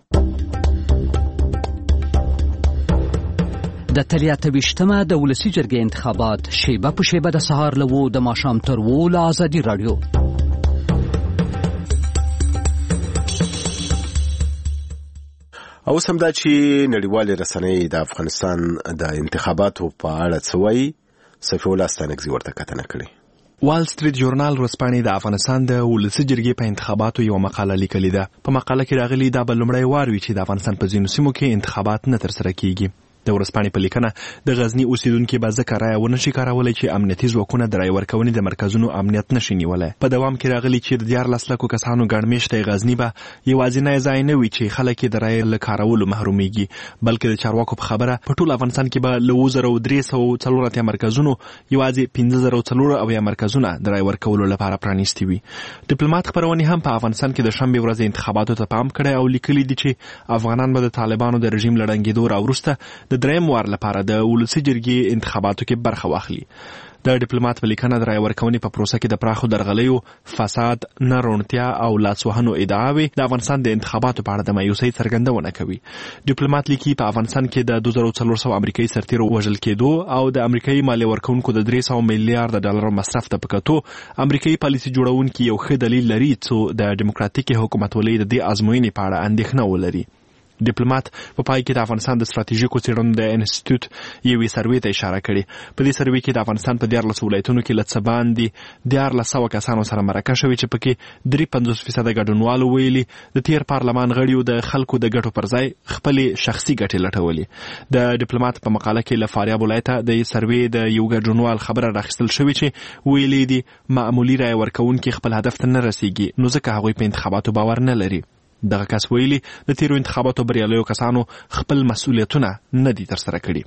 د 23مه د ولسی جرګې انتخابات شیبه په شیبه د سهار له و د ماښام تر و له ازادي راډیو. او سم دا چې نړیوالې رسنۍ د افغانستان د انتخاباتو په اړه څه وایي، صفي الله ستانکزي ورته کتنه کړې. وال سټریټ جورنال ورځپاڼې د افغانستان د ولسی جرګې په انتخاباتو یو مقاله لیکلې ده. په مقاله کې راغلي دا به لومړی وار وي چې د افغانستان په ځینو سیمو کې انتخابات نه ترسره کیږي. د ورځپاڼې په لیکنه د غزنی اوسیدونکو به ځکه رایه ونشي کارولای چې امنیتي ځواکونه د رای ورکونې د مرکزونو امنیت نشي نیولای. په دوام کې راغلي چې د 14 لکو کسانو ګڼمېشته غزنی به یوازینی ځای نه وي چې خلک د رای له کارولو محرومیږي، بلکې د چارواکو په خبره په ټول افغانستان کې به له 2340 مرکزونو یوازې 5040 مرکزونه د رای ورکولو لپاره پرانیستي وي. ډیپلوماټ خبرونه هم په افغانستان کې د شنبه ورځ انتخاباتو ته پام کړی او لیکلي دي چې افغانان به د طالبانو د رژیم لړنګېدو راوروسته د دریم وار لپاره د ولسی جرګې انتخاباتو کې برخه واخلي. د ډیپلوماټ په لیکنه د رای ورکونې په پروسه کې د پراخو درغلیو، فساد، نه روڼتیا او لاسوهنو ادعاوې د افغانستان د انتخاباتو په اړه د مایوسۍ څرګندونه کوي. ډیپلوماټ لیکي په افغانستان کې د 2400 امریکایي سرتیرو وژل کېدو او د امریکایي مالیه ورکونکو د 300 میلیارډ ډالر مصرف ته پکتو امریکایي پالیسي جوړونکي یو ښه دلیل لري چې د ډیموکراتیکي حکومتولۍ د دې ازموینې په اړه اندېښنه ولري. ډیپلوماټ په پای کې د افغانستان د ستراتیژیکو څېړنو د انسټیټیوټ یوې سروې ته اشاره کړې. په دې سروې کې د افغانستان په 14 ولایتونو کې له څه باندې 1400 کسانو سره مرکه شوې چې پکې 53% ګډونوالو ویلي د تیر پارلمان غړیو د خلکو د ګټو پر ځای خپلې شخصي ګټې لټولې. د ډیپلوماټ په مقاله کې له فاریاب ولایته د سروې د یو ګډونوال خبره راخیستل شوې چې ویلي دي معمولی رای ورکوونکي خپل هدف ته نه رسیږي، نو ځکه هغوی په انتخاباتو باور نه لري. دغه کس ویلي د تیرو انتخاباتو بریالیو کسانو خپل مسؤلیتونه نه دي ترسره کړي.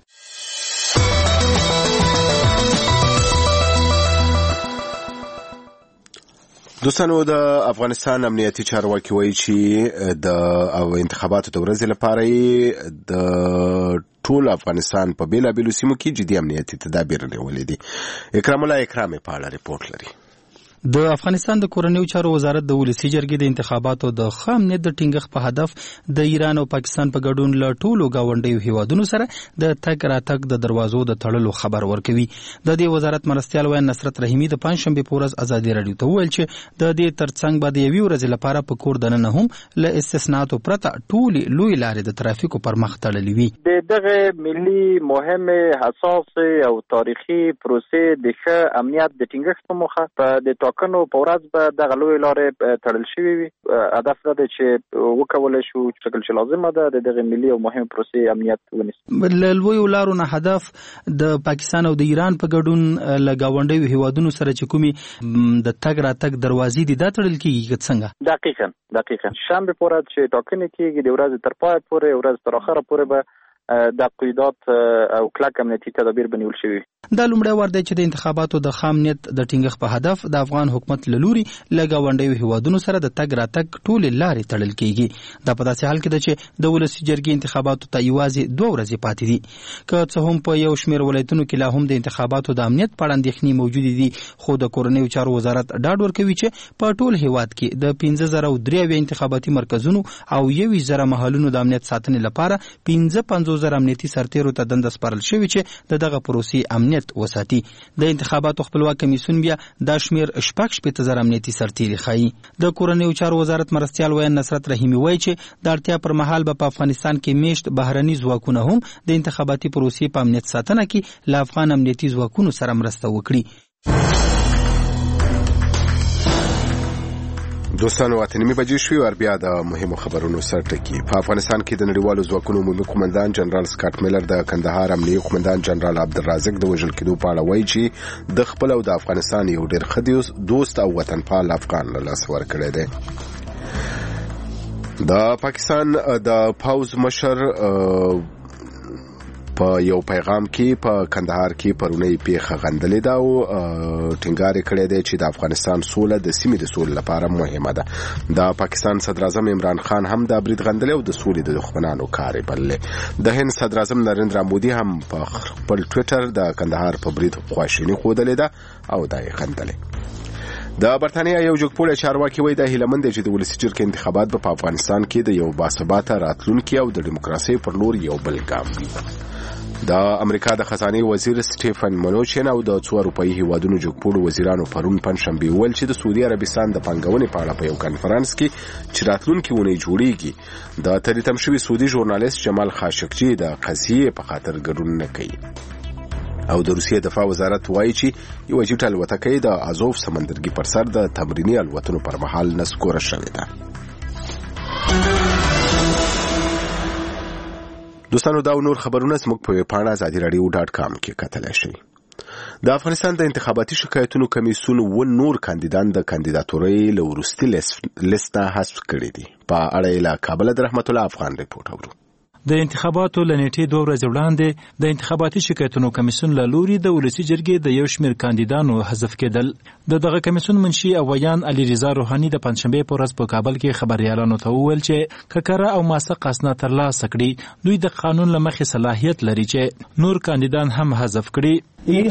دوستانو، د افغانستان امنیتي چارواکي وایي چې د انتخاباتو د ورځې لپاره د ټول افغانستان په بیلابیلو سیمو کې جدي امنیتي تدابیر نیولې دي. اکرام الله اکرامي په اړه ریپورت لري. د افغانستان د کورنیو چارو وزارت د ولسی جرګې د انتخاباتو د ښه امنیت د ټینګښت په هدف د ایران او پاکستان په ګډون له ټولو ګاونډیو هیوادونو سره د تګ راتګ د دروازو د تړلو خبر ورکوي. د دې وزارت مرستیال وایي نصرت رحیمي د پنځشنبه په ورځ ازادي راډیو ته وویل چې د دې ترڅنګ به د یوې ورځې لپاره په کور دننه هم له استثناءاتو پرته ټولې لوی لارې د ترافیکو پر مخ تړلې وي. دغه ملي مهمه حساس او تاریخي پروسې د ښه امنیت د ټینګښت په موخه په د ټاکنو په ورځ به دغه لویې لارې تړل شوې وي. هدف دا دی چې وکولی شو چې کله چې لازمه ده د دغې ملي او مهمې پروسې امنیت ونیسي. له لویو لارو نه هدف د پاکستان او د ایران په ګډون له ګاونډیو هیوادونو سره چې کومې د تګ راتګ دروازې دي دا تړل کېږي څنګه؟ دقیقاً شنبه په ورځ چې ټاکنې کېږي د ورځې تر پایه پورې ورځ تر اخره پورې به د قیودات او کلک امنیتي تدابیر به نیول شوي. دا لومړی وار دی چې د انتخاباتو د خام نیت د ټینګښت په هدف د افغان حکومت له لوري له ګاونډیو هیوادونو سره د تګ راتګ ټولې لارې تړل کېږي. دا په داسې حال کې ده چې د ولسي جرګې انتخاباتو ته یوازې 2 ورځې پاتې دي. که څه هم په یو شمېر ولایتونو کې لا هم د انتخاباتو د امنیت په اړه اندېښنې موجودې دي، خو د کورنیو چارو وزارت ډاډ ورکوي چې په ټول هیواد کې د 15003 انتخاباتي مرکزونو او 1000 محلونو د امنیت ساتنې لپاره 55000 امنیتي سرتیرو ته دنده سپارل شوې چې د دغه پروسې امنیت وساتي. د انتخاباتو خپلواک کمیسیون بیا دا شمیر 6,000 امنیتي سرتیري ښایي. د کورنیو چارو وزارت مرستیال ویان نصرت رحیمي وایي چې د اړتیا پر مهال به په افغانستان کې میشت بهرني ځواکونه هم د انتخاباتي پروسې په امنیت ساتنه کې له افغان امنیتي ځواکونو سره مرسته وکړي. دوستانو اتنیمې بجې شوې ور بیا د مهمو خبرونو سرټکی. په افغانستان کې د نړیوالو ځواکونو عمومي قومندان جنرال سکاټ میلر د کندهار امنیه قومندان جنرال عبدالرازق د وژل کېدو په اړه وایي چې د خپل او د افغانستان یو ډېر ښه دوست او وطنپال افغان له لاسه ورکړی دی. د پاکستان د پوځ مشر په یو پیغام کې په کندهار کې پرونی پیښه غندلې ده او ټینګار کړی دی چې د افغانستان سوله د سیمې د سولې لپاره مهمه ده. د پاکستان صدر اعظم عمران خان هم د برید غندلې او د سولې د دښمنانو کار بللې. د هند صدر اعظم نریندرا مودي هم په خپل ټویټر د کندهار په برید خواشیني ښودلې ده او دا یې غندلې. د برتانیا یو جګپوړی چارواکي وایي د هیله مند دی چې د ولسي جرګې انتخابات په افغانستان کې د یو باثباته راتلونکي او د ډیموکراسۍ پر لور یو بل ګام وي. د امریکا د خزانه وزیر سټیفن منوچن او د 2 اروپאי هیوادونو جګپوړو وزیرانو پرون پنځشنبه ویل چې د سعودي عربستان د پنګونې په اړه په یو کانفرنس کې چې راتلونکي ونې جوړیږي د تریتم شوی سعودي ژورنالیست جمال خاشقجي د قضیې په خاطر ګډون نه کوي. او د روسیې دفاع وزارت وایي چې یو جټ الوتکه د ازوف سمندرګي پر سر د تمرینی الوتنو پر مهال نسکوره شوې ده. دوستانو دا نور خبرونه زموږ په پاڼه azadi-radio.com کې کتلای شئ. د افغانستان د انتخاباتي شکایتونو کمیسیون و نور کاندیدان د کاندیداتورۍ له وروستي لیست نه حذف کړي دي. په اړه له کابل د رحمت الله افغان ریپورت اورو. د انتخاباتو لنیټې 2 ورځې وړاندې د انتخاباتي شکایتونو کمیسیون له لوري د ولسي جرګې د یو شمېر کاندیدانو حذف کېدل. دغه کمیسیون منشي او ویان علي رضا روحاني د پنځشنبه په ورځ په کابل کې خبريالانو ته وویل چې ککره او ماسه اسناد ترلاسه کړي دوی د قانون له مخې صلاحیت لري چې نور کاندیدان هم حذف کړي.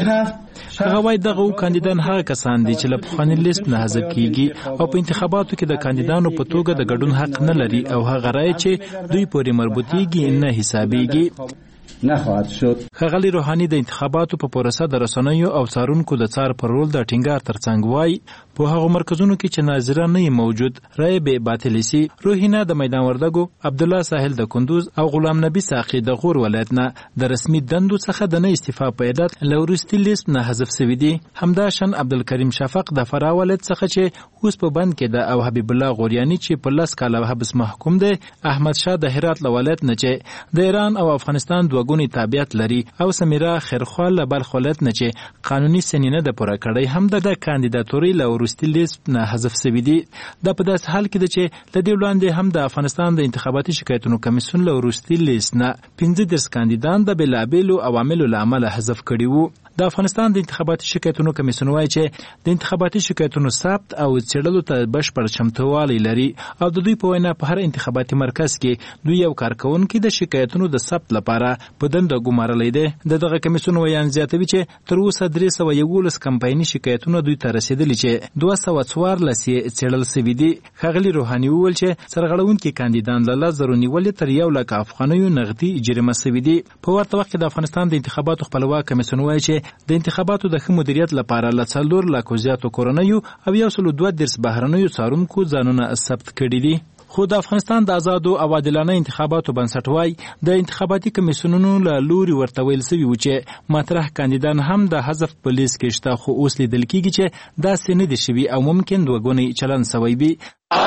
هغه وایي دغه کاندیدان هغه کسان دي چې له پخواني لیست نه حذف کیږي او په انتخاباتو کې د کاندیدانو په توګه د ګډون حق نه لري او هغه رائے چې دوی پورې مربوطيږي نه حسابيږي نخواهد شد. ښاغلي روحاني د انتخاباتو په پروسه د رسنیو او څارونکو د څار پر رول د ټینګار ترڅنګ وایي په هغو مرکزونو کې چې ناظران نه موجود رائے به باطل شي. روحینا د میدان وردګو، عبد الله ساحل د کندوز او غلام نبی ساقي د غور ولایت نه د رسمي دندو څخه د نه استعفا په عادت لورستي لیست نه حذف شوی دي. همداشان عبدالکریم شفق د فرا ولایت څخه چې اوس په بند کې ده او حبیب الله غوریانی چې په 10 کاله حبس محکوم دی. احمد شاه د هرات ولایت نه چې د ایران او افغانستان دوګونی تابعیت لري او سمیرا خیرخوال له بلخ ولایت نه چې قانوني سنینه د پوره کړی هم د کاندیداتوري لورستي لیست نه حذف شوی دي. دا په داس حال کې ده چې د دې وړاندې هم د افغانستان د انتخاباتي شکایتونو کمیسیون لورستي لیست نه 15 کاندیدان د بلابلو عواملو لامل حذف کړي وو. د افغانستان د انتخاباتي شکایتونو کمیسیون وایي چې د انتخاباتي شکایتونو ثبت او څېړلو ته بشپړ چمتووالی لري او د دوی په وینا په هر انتخاباتي مرکز کې دوی یو کارکونکي د شکایتونو د ثبت لپاره په دنده ګمارلی دی. دغه کمیسیون ویان زیاتوي چې تر اوسه 311 کمپایني شکایتونه دوی ته رسیدلي چې 214 څېړل شوي دي. ښاغلي روحاني وویل چې سرغړونکي کاندیدان له 10,000 نیولې تر 100,000 افغانیو نغدي جریمه شوي دي. په ورته وخت کې د افغانستان د انتخاباتو خپلواک کمیسیون وایي چې د انتخاباتو د ښه مدیریت لپاره له 4 لکو زیاتو کورنیو او 132 بهرنیو څارونکو ځانونه ثبت کړي دي. خو د افغانستان د آزادو او عادلانه انتخاباتو بنسټ وایي د انتخاباتي کمیسیونونو له لوري ورته ویل سوي و چې مطرح کاندیدان هم د حذف په لیست کې شته، خو اوس لیدل کېږي چې داسې نه دي شوي او ممکن دوه ګونی چلن سوی وي.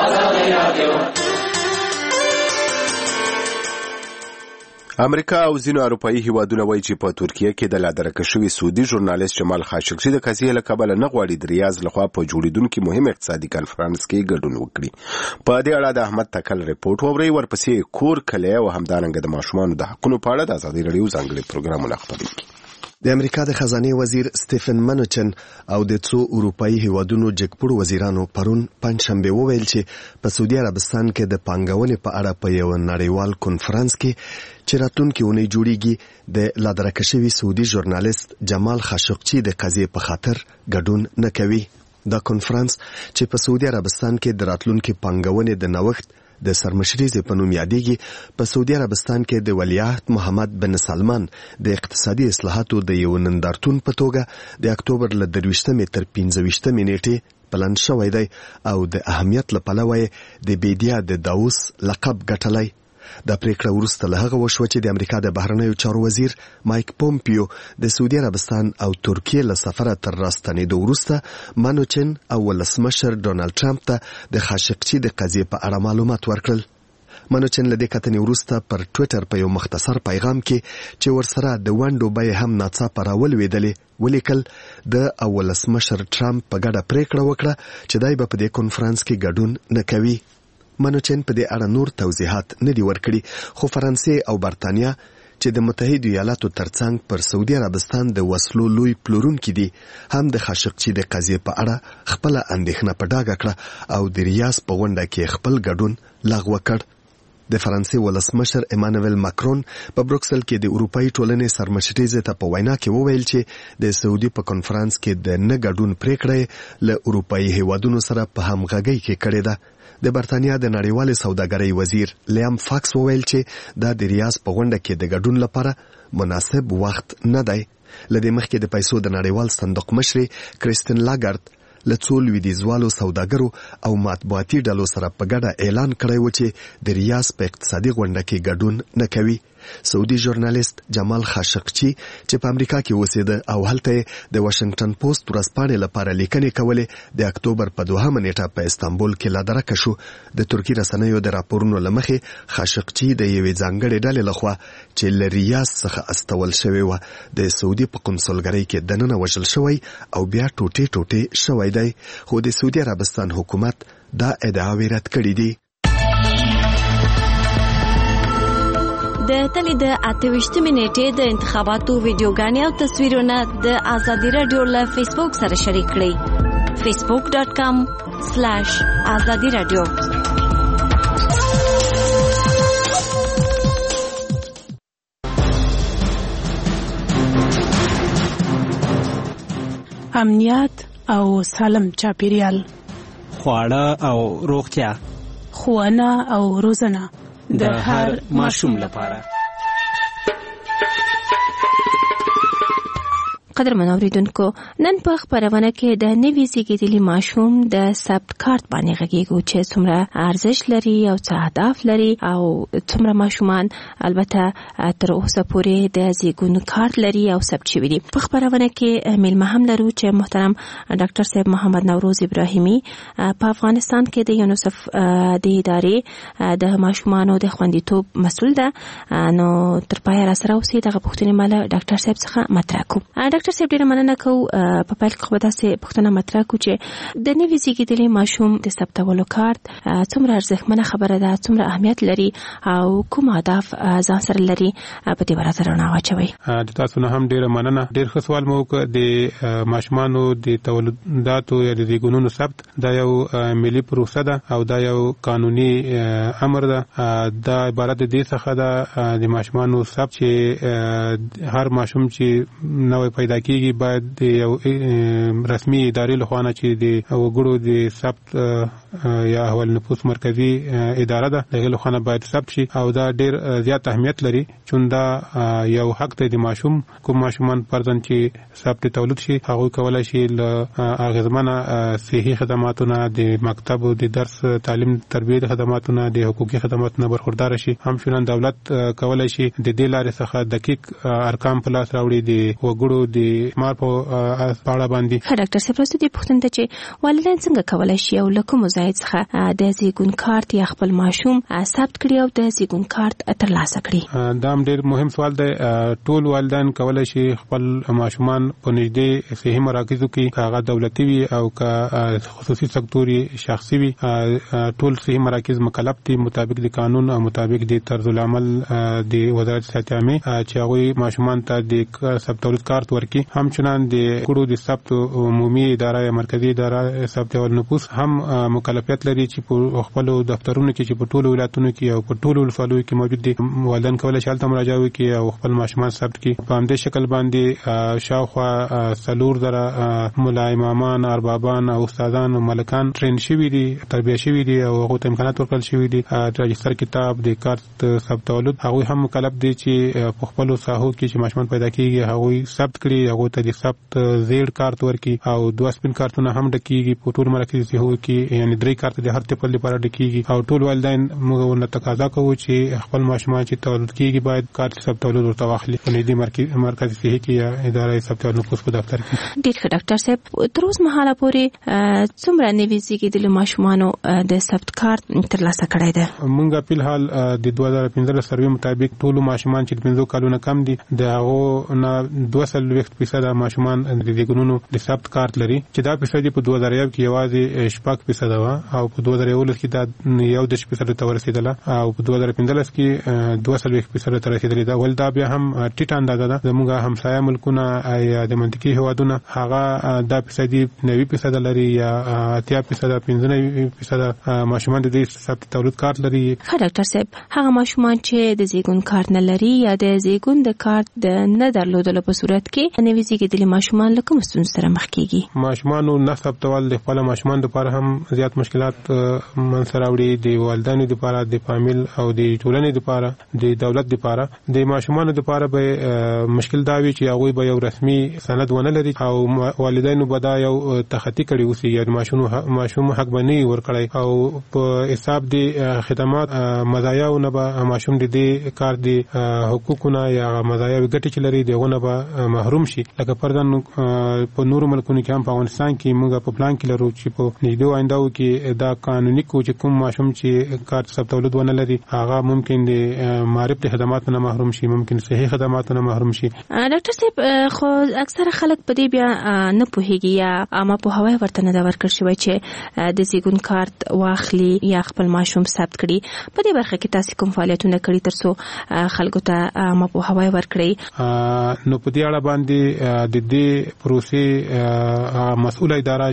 امریکا او ځینو اروپایي هیوادونه وایي چې په ترکیه کې د لادرکه شوي سعودي ژورنالیست جمال خاشقجي د قضیې له کبله نه غواړي د ریاض لخوا په جوړیدونکي مهم اقتصادي کنفرانس کې ګډون وکړي. په دې اړه د احمد تکل ریپورت ووري، ورپسې کور کلی او همدارنګه د ماشومانو د حقونو په اړه د ازادي راډیو ځانګړي پروګرامونه خپروي. د امریکا د خزانه وزیر سټیفن منوچن او د څو اروپایي هیوادونو جګپړو وزیرانو پرون پنځشنبه وویل چې په سعودي عربستان کې د پانګونې په اړه په یو نړیوال کنفرانس کې چې راتلونکي اونۍ جوړیږي د لادرکه شوي سعودي ژورنالیست جمال خاشقجي د قضیې په خاطر ګډون نه کوي. دا کنفرانس چې په سعودي عربستان کې د راتلونکي پانګونې د نوښت د سرمشریزې په نوم یادېږي، په سعودي عربستان کې د ولیعهد محمد بن سلمان د اقتصادي اصلاحاتو د یو نندارتون په توګه د اکتوبر له 23 تر 25 نیټې پلان شوی دی او د اهمیت له پلوه د بیدیا د داوس لقب ګټلی. دا پریکړه وروسته له هغه وشوه چې د امریکا د بهرنیو چارو وزیر مایک پومپیو د سعودي عربستان او ترکیه له سفره تر راستنېدو وروسته منوچن او ولسمشر ډونالد ټرمپ ته د خاشقجي د قضیې په اړه معلومات ورکړل. منوچن له دې کتنې وروسته پر ټویټر په یو مختصر پیغام کې چې ورسره د ونډو بیې هم ناڅاپه راولوېدلې ولیکل د ولسمشر ټرمپ په ګډه پریکړه وکړه چې دای به په دې کنفرانس کې ګډون نه کوي. منوچن په دې اړه نور توضیحات نه دي ورکړي، خو فرانسې او برتانیا چې د متحده ایالاتو ترڅنګ پر سعودي عربستان د وسلو لوی پلورونکي دي هم د خاشقجي د قضیې په اړه خپل اندېښنه په ډاګه کړه او د ریاض په غونډه کې خپل ګډون لغوه کړ. د فرانسې ولسمشر ایمانوئل ماکرون په بروکسل کې د اروپאי ټولنې سرمشریزې ته په وینا کې وویل چې د سعودي په کنفرانس کې د نه ګډون پریکړه له اروپאי هیوادونو سره په همغږۍ کې کړې ده. د برتانیا د نړیوال سوداګرۍ وزیر لیام فاکس وویل چې دا د ریاض په غونډه کې د ګډون لپاره مناسب وخت نه دی. لدې مخکې د پیسو د نړیوال صندوق مشرې کریستین لاګارد له څو لویدیځوالو سوداګرو او مطبوعاتي ډلو سره په ګډه اعلان کړی و چې د ریاض په اقتصادي غونډه کې ګډون نه کوي. سعودي ژورنالیست جمال خاشقجي چې په امریکا کې اوسېده او هلته د واشنگټن پوسټ ورځپاڼې لپاره لیکنې کولې، د اکتوبر په 2 نیټه په استانبول کې لادرکه شو. د ترکی رسنیو د راپورونو له مخې خاشقجي د یوې ځانګړې ډلې لخوا چې له ریاض څخه استول شوی و د سعودي په قونسلګرۍ کې دننه وژل شوی او بیا ټوټې ټوټې شوی دی، خو د سعودي عربستان حکومت دا ادعاوې رد کړې دي. د تلې د 28 نیټې د انتخاباتو ویډیوګانې او تصویرونه د ازادي رادیو له فیسبوک سره شریک کړئ. facebook.com/azadi radio. امنیت او سالم چاپیریال، خواړه او روغتیا، ښوونه او روزنه د هر ماشوم لپاره. قدرمن اوریدونکو، نن په خبرونه کې د نوي زیږیدلي ماشوم د ثبت کارت باندې غږیږو چې څومره ارزښت لري او څه هدف لري او څومره ماشومان البته تر اوسه پورې د زیږون کارت لري او ثبت شوي دي. په خبرونه کې میلمه هم لرو چې محترم ډاکټر صاحب محمد نوروز ابراهیمي په افغانستان کې د یونیسف د ادارې د ماشومانو د خوندیتوب مسؤل ده. نو تر پای را سره اوسې دغه پوښتنې مال ډاکټر صاحب څخه مطرح کوو. ډاکټر صاحب ډیره مننه کوو. په پیل کې خو داسې پوښتنه مطرح کوو چې د نوي زیږیدلي ماشوم د ثبتولو کارت څومره ارزښتمنه خبره ده، څومره اهمیت لري او کوم هدف ځان سره لري، په دې ورځ رڼا واچوي. د تاسو نه هم ډیره مننه. ډیر ښه سوال مو وکړ. د ماشومانو د تولداتو یا د زیږونونو ثبت دا یو ملي پروسه ده او دا یو قانوني امر ده. دا عبارت دې څخه ده د ماشومانو ثبت چې هر ماشوم چې نوې پیدا کیږي باید د یو رسمي ادارې لخوا نه چې د وګړو د ثبت یا احوال نفوس مرکزی اداره ده دغه لخوا باید ثبت شي او دا ډیر زیات اهمیت لري چون دا یو حق دی د ماشوم. کوم ماشومان پرځن چې ثبت تولید شي هغه کولای شي له اغیزمنه صحي خدماتونه د مکتب او د درس تعلیم تربیه خدماتونه د حقوقي خدماتونه برخوردار شي. همچنان دولت کولای شي د دې لارې څخه دقیق ارقام په لاس راوړي د وګړو د مار په اړه باندې. ډاکټر صاحب راستي د پښتون ته چې والدین څنګه کولای شي او له کوم ځای څخه د زیګون کارت یا خپل ماشوم ثبت کړي او د زیګون کارت ترلاسه کړي؟ دا ډېر مهم سوال دی. ټول والدین کولای شي خپل ماشومان په نږدې صحي مراکزو کې هغه دولتي وي او که خصوصي سکتوري شخصي وي ټول صحي مراکز مکلف دي مطابق د قانون او مطابق د طرز العمل د وزارت صحت عامه چې هغه ماشومان ته د ثبت تولید کارت ورکړي. همچنان د کړو د ثبت عمومي اداره یا مرکزی اداره ثبت نفوس هم مکلفیت لري چې په خپل دفترونو کې چې په ټولو ولایتونو کې او په ټولو ولسوالیو کې موجود دي والدین کولای شي تل مراجعه وکړي او خپل ماشومان ثبت کړي. په همدې شکل باندې شاوخوا سلور دره ملا امامان اربابان او استادان او ملکان ټرین شوي دي تربیه شوي دي او هغه ته امکانات ورکړل شوي دي. راجستر کتاب د کارت ثبت تولید هغه هم مکلف دي چې په خپل ساحو کې چې ماشومان پیدا کیږي هغه ثبت کړي هغه ته د ثبت زیړ کارت ورکړي او دوه سپین کارتونه هم ډکیږي په ټول مرکز سیحو کې یعنی درې کارت د هر تپل لپاره ډکیږي او ټول والدین موږ ورنه تقاضا کوو چې خپل ماشومان چې تولید کیږي باید کارت ثبت تولید ورته واخلي په دې مرکز صحي کې یا اداره ثبت تولید نفوس په دفتر کې. ډیر ډاکټر صاحب تر اوسه مهاله پورې څومره نوي زیږیدلي ماشومانو د ثبت کارت ترلاسه کړی دی؟ موږ په الحال د 2015 سروې مطابق ټول ماشومان چې 15 کالونو کم دي د هغه نه 2% ماشومان د زیږونونو د ثبت کارت لري چې دا فیصد په 2001 کې یوازې 4% و او په 2019 کې دا 1% ته ورسېدله او په 2015 کې 2% ته رسیدلی. دا ول دا بیا هم ټیټه اندازه ده. زموږ همسایه ملکونه یا د منطقي هیوادونه هغه دا فیصد 90% لري یا 80% 95% ماشومان د دې ثبت تولید کارت لري. ډاکټر صاحب هغه ماشومان چې د زیږون کارت نه لري یا د زیږون د کارت د نه درلودلو په صورت کې نوي زیږیدلي ماشومان له کوم ستونزو سره مخ کیږي؟ ماشومانو نه ثبتول د خپل ماشومان لپاره هم زیات مشکلات منځ راوړي. د والدینو لپاره د فامیل او د ټولنې لپاره د دولت لپاره د ماشومانو لپاره به مشکل دا وي چې هغه به یو رسمي سند ونه لري او والدینو به دا یو تخطی کړي اوسي یا ماشوم حق باندې ورکړي او په حساب د خدمات مزایاو نه به ماشوم د دې کار د حقوقونه یا مزایاو ګټې چې لري دغه به محروم شي. لکه پردن په نورو ملکونو کې هم په افغانستان کې موږ په پلان کې لرو چې په نږدې آیندهو کې دا قانوني کو چې کوم ماشوم چې کارت ثبت تولید ونه لري هغه ممکن د معرفت خدماتو نه محروم شي ممکن صحي خدماتو نه محروم شي. ډاکټر صاحب خو اکثره خلک په دې بیا نه پوهیږي یا عامه پوهاوی ورته نه ورکړل شوی چې د زیږون کارت واخلي یا خپل ماشوم ثبت کړي. په دې برخه کې تاسو کوم فعالیتونه کړی ترڅو خلکو ته عامه پوهاوی ورکړي؟ نو په دې اړه باندې د دې پروسې مسؤله اداره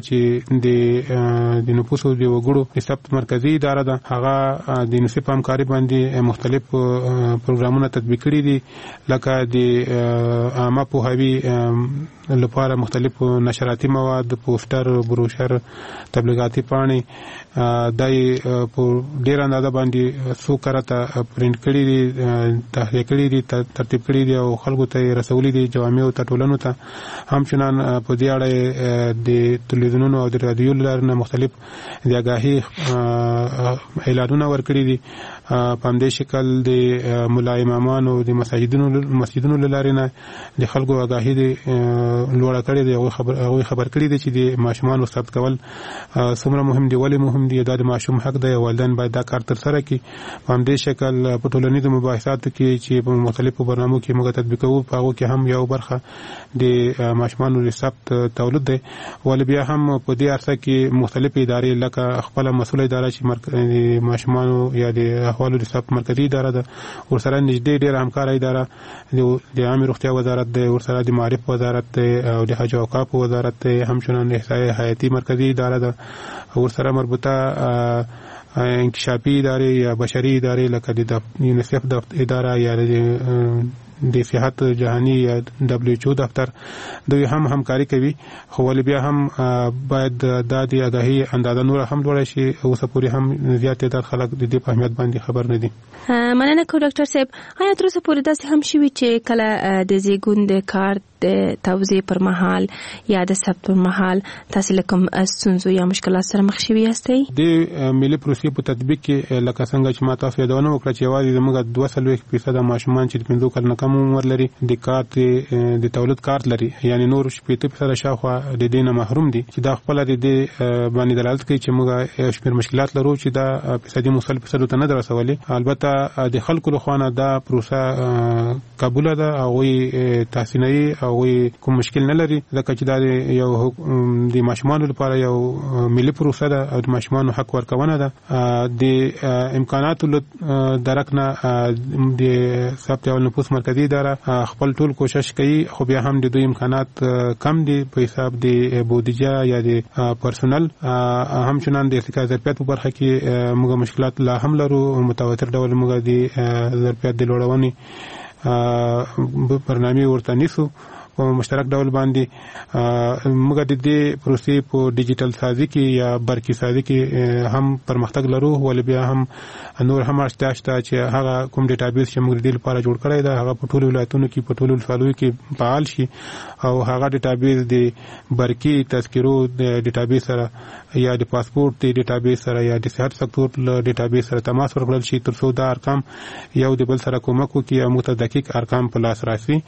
چې د نفوسو د وګړو د ثبت مرکزی اداره ده هغه د نصف همکاري باندې مختلف پروګرامونه تطبیق کړي دي لکه د عامه پوهاوی لپاره مختلف نشراتي مواد پوسټر بروشر تبلیغاتي پاڼې دای په ډیر اندازه باندې څو کرته پرینټ کړي دي تحریه کړي دي ترتیب کړي دي او خلکو ته رسولي دي جوامع او ټولنو ته. همچنان په دې اړه د تلویزیونونو او د رادیو لارې مختلف د آگاهي اعلانونه ورکړي دي. په همدې شکل د ملا امامان او د مسجدونو لارې نه د خلکو آگاهي دي لوړه کړي دي او خبر کړي دي چې د ماشومان ثبت کول څومره مهم دي ولې مهم دي دا د ماشوم حق دی. والدین باید دا کار تر سره کړي. په همدې شکل په ټولنیزو مباحثاتو کې چې په مختلفو برنامو کې موږ تطبیقوو په هغه کې هم یو برخه د ماشومانو د ثبت تولید دی. ولې بیا هم په دې عرصه کې مختلفې ادارې لکه خپل مسؤله اداره چې ماشومانو یا د احوالو د ثبت مرکزی اداره ده ورسره نږدې ډېر همکاره اداره د عامه روغتیا وزارت دی ورسره د معارف وزارت دی او د حج او اوقاف وزارت دی همچنان احصایه حیاتي مرکزی اداره ده ورسره مربوطه انکشافي ادارې یا بشري ادارې لکه د یونیسف د اداره یا د د صحت جهاني یا WHO دفتر دوی هم همکاري کوي خو ول بیا هم باید د آگاهي اندازه نور هم لوړ شي او سپوري هم زیات تعداد خلک د دې په اهمیت باندې خبر نه دي. مننه کو ډاکټر صاحب. آیا تر اوسه پورې داسې هم شوي چې کله د زیږون د کارت د توزیع پر مهال یا د ثبت پر مهال تاسو لکم ستونزو یا مشکلات سره مخ شوي یاستئ؟ د ملي پروسې په تطبیق کې لکه څنګه چې ما تاسو یادونه وکړه چې یوازې زموږ 2% ماشومان چې د 15 کال نه کم عمر لري د کارت د تولید کارت لري یعنی نور 80% شاوخوا د دې نه محروم دي چې دا خپل د دې باندې دلالت کوي چې موږ شمیر مشکلات لرو چې دا فیصدي مسل فیصد ته نه درسولي. البته د خلکو له خوانه دا پروسه قبول ده او تحسیني او کوم مشکل نه لري ځکه چې دا یو د ماشومانو لپاره یو ملي پروسه ده او د ماشومانو حق ورکونه ده. د امکاناتو درکنه د ثبت او نفوس مرکزی اداره خپل ټول کوشش کوي خو بیا هم د دوی امکانات کم دي په حساب د بودیجه یا د پرسونل همچنان د ارتقا ظرفیت په برخه کې موږ مشکلات لا هم لرو. متواتر ډول موږ د ظرفیت د لوړونې برنامه ورته نیسو په مشترک ډول باندې موږ د دې پروسې په ډیجیټل سازي کې یا برقي سازي کې هم پرمختګ لرو ول بیا هم نور هم اشتاشته چې هغه کوم ډیټابیس چې موږ د دې لپاره جوړ کړی دا هغه په ټولو ولایتونو کې په ټولو ولسوالیو کې فعال شي او هغه ډیټابیس د برقي تذکرو د ډیټابیس سره یا د پاسپورت د ډیټابیس سره یا د صحت سکتور ډیټابیس سره تماس ورکړل شي ترڅو دا ارقام یو د بل سره کومک وکړي او موږ ته دقیق ارقام په لاس راشي.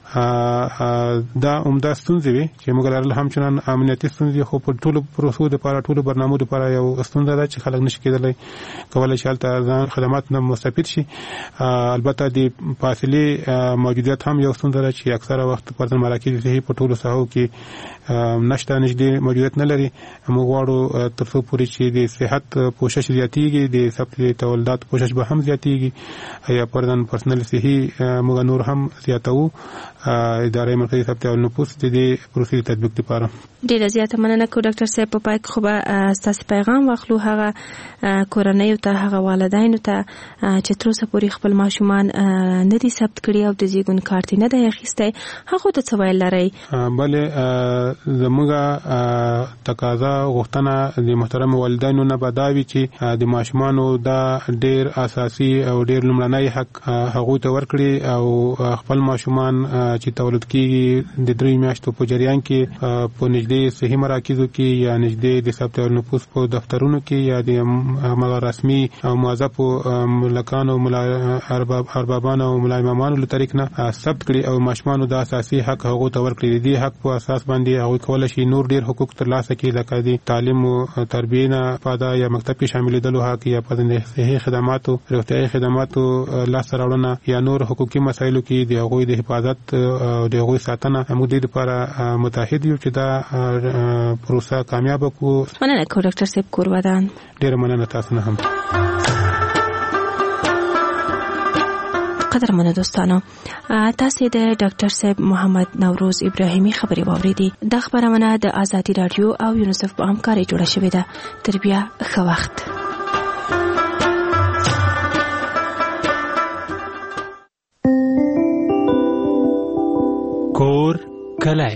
دا عمده ستونزې وي چې موږ لرل همچنان امنیتي ستونزې خو په ټولو پروسو د لپاره ټولو برنامو لپاره یو ستونزه ده چې خلک نشي کېدلی کولای شي هلته ځان خدمات نه مستفید شي. البته د فاصلې موجودیت هم یو ستونزه ده چې اکثره وخت پر مراکز صحي په ټولو ساحو کې نشته نږدې موجودیت نه لري. موږ غواړو ترڅو پورې چې د صحت پوښښ زیاتېږي د ثبت تولیدات پوښښ به هم زیاتېږي یا پردن پرسنل صحي موږ نور هم زیاتو. ادارې مرکزي ثبت او نفوس د دې پروسې تطبیق لپاره ډیره زیاته مننه کو ډاکټر صاحب. په پای کې خو به ستاسو پیغام واخلو هغه کورنۍ ته هغه والدینو ته چې تر اوسه پورې خپل ماشومان نه دي ثبت کړي او د زیږون کارت نه دی اخیستی هغه ته څه ویل لرئ؟ بلې زموږ تقاضا غوښتنه د محترم والدینو نه به دا وي چې د ماشومانو دا ډیر اساسي او ډیر لومړنی حق هغوی ته ورکړي او خپل ماشومان چې تولد کیږي د 3 میاشتو په جریان کې په نږدې صحي مراکزو کې یا نږدې د ثبت او نفوس په دفترونو کې یا د رسمي او موظفو ملکانو اربابانو او ملایمانو له طریق نه ثبت کړي او ماشومانو د اساسي حق هغه ته ورکړي. دي حق په اساس باندې هغه کولای شي نور ډیر حقوق ترلاسه کړي لکه د تعلیم او تربیه نه پاده یا مکتب کې شاملېدلو حق یا په صحي خدماتو روغتیايي خدماتو لاس راوړنه یا نور حقوقي مسایلو کې د هغوی د حفاظت او د هغوی ساتنه موږ د لپاره متحد یو چې دا پروسه کامیاب کو. مننه کو ډاکټر صاحب کورودان. ډیر مننه تاسو نه هم. قدرمنو دوستانو تاسو د ډاکټر صاحب محمد نوروز ابراهیمي خبري واوریدي. د خبرونه د آزادي رادیو او یونیسف په همکاري جوړه شوې ده. تر بیا ښه وخت. کور کلای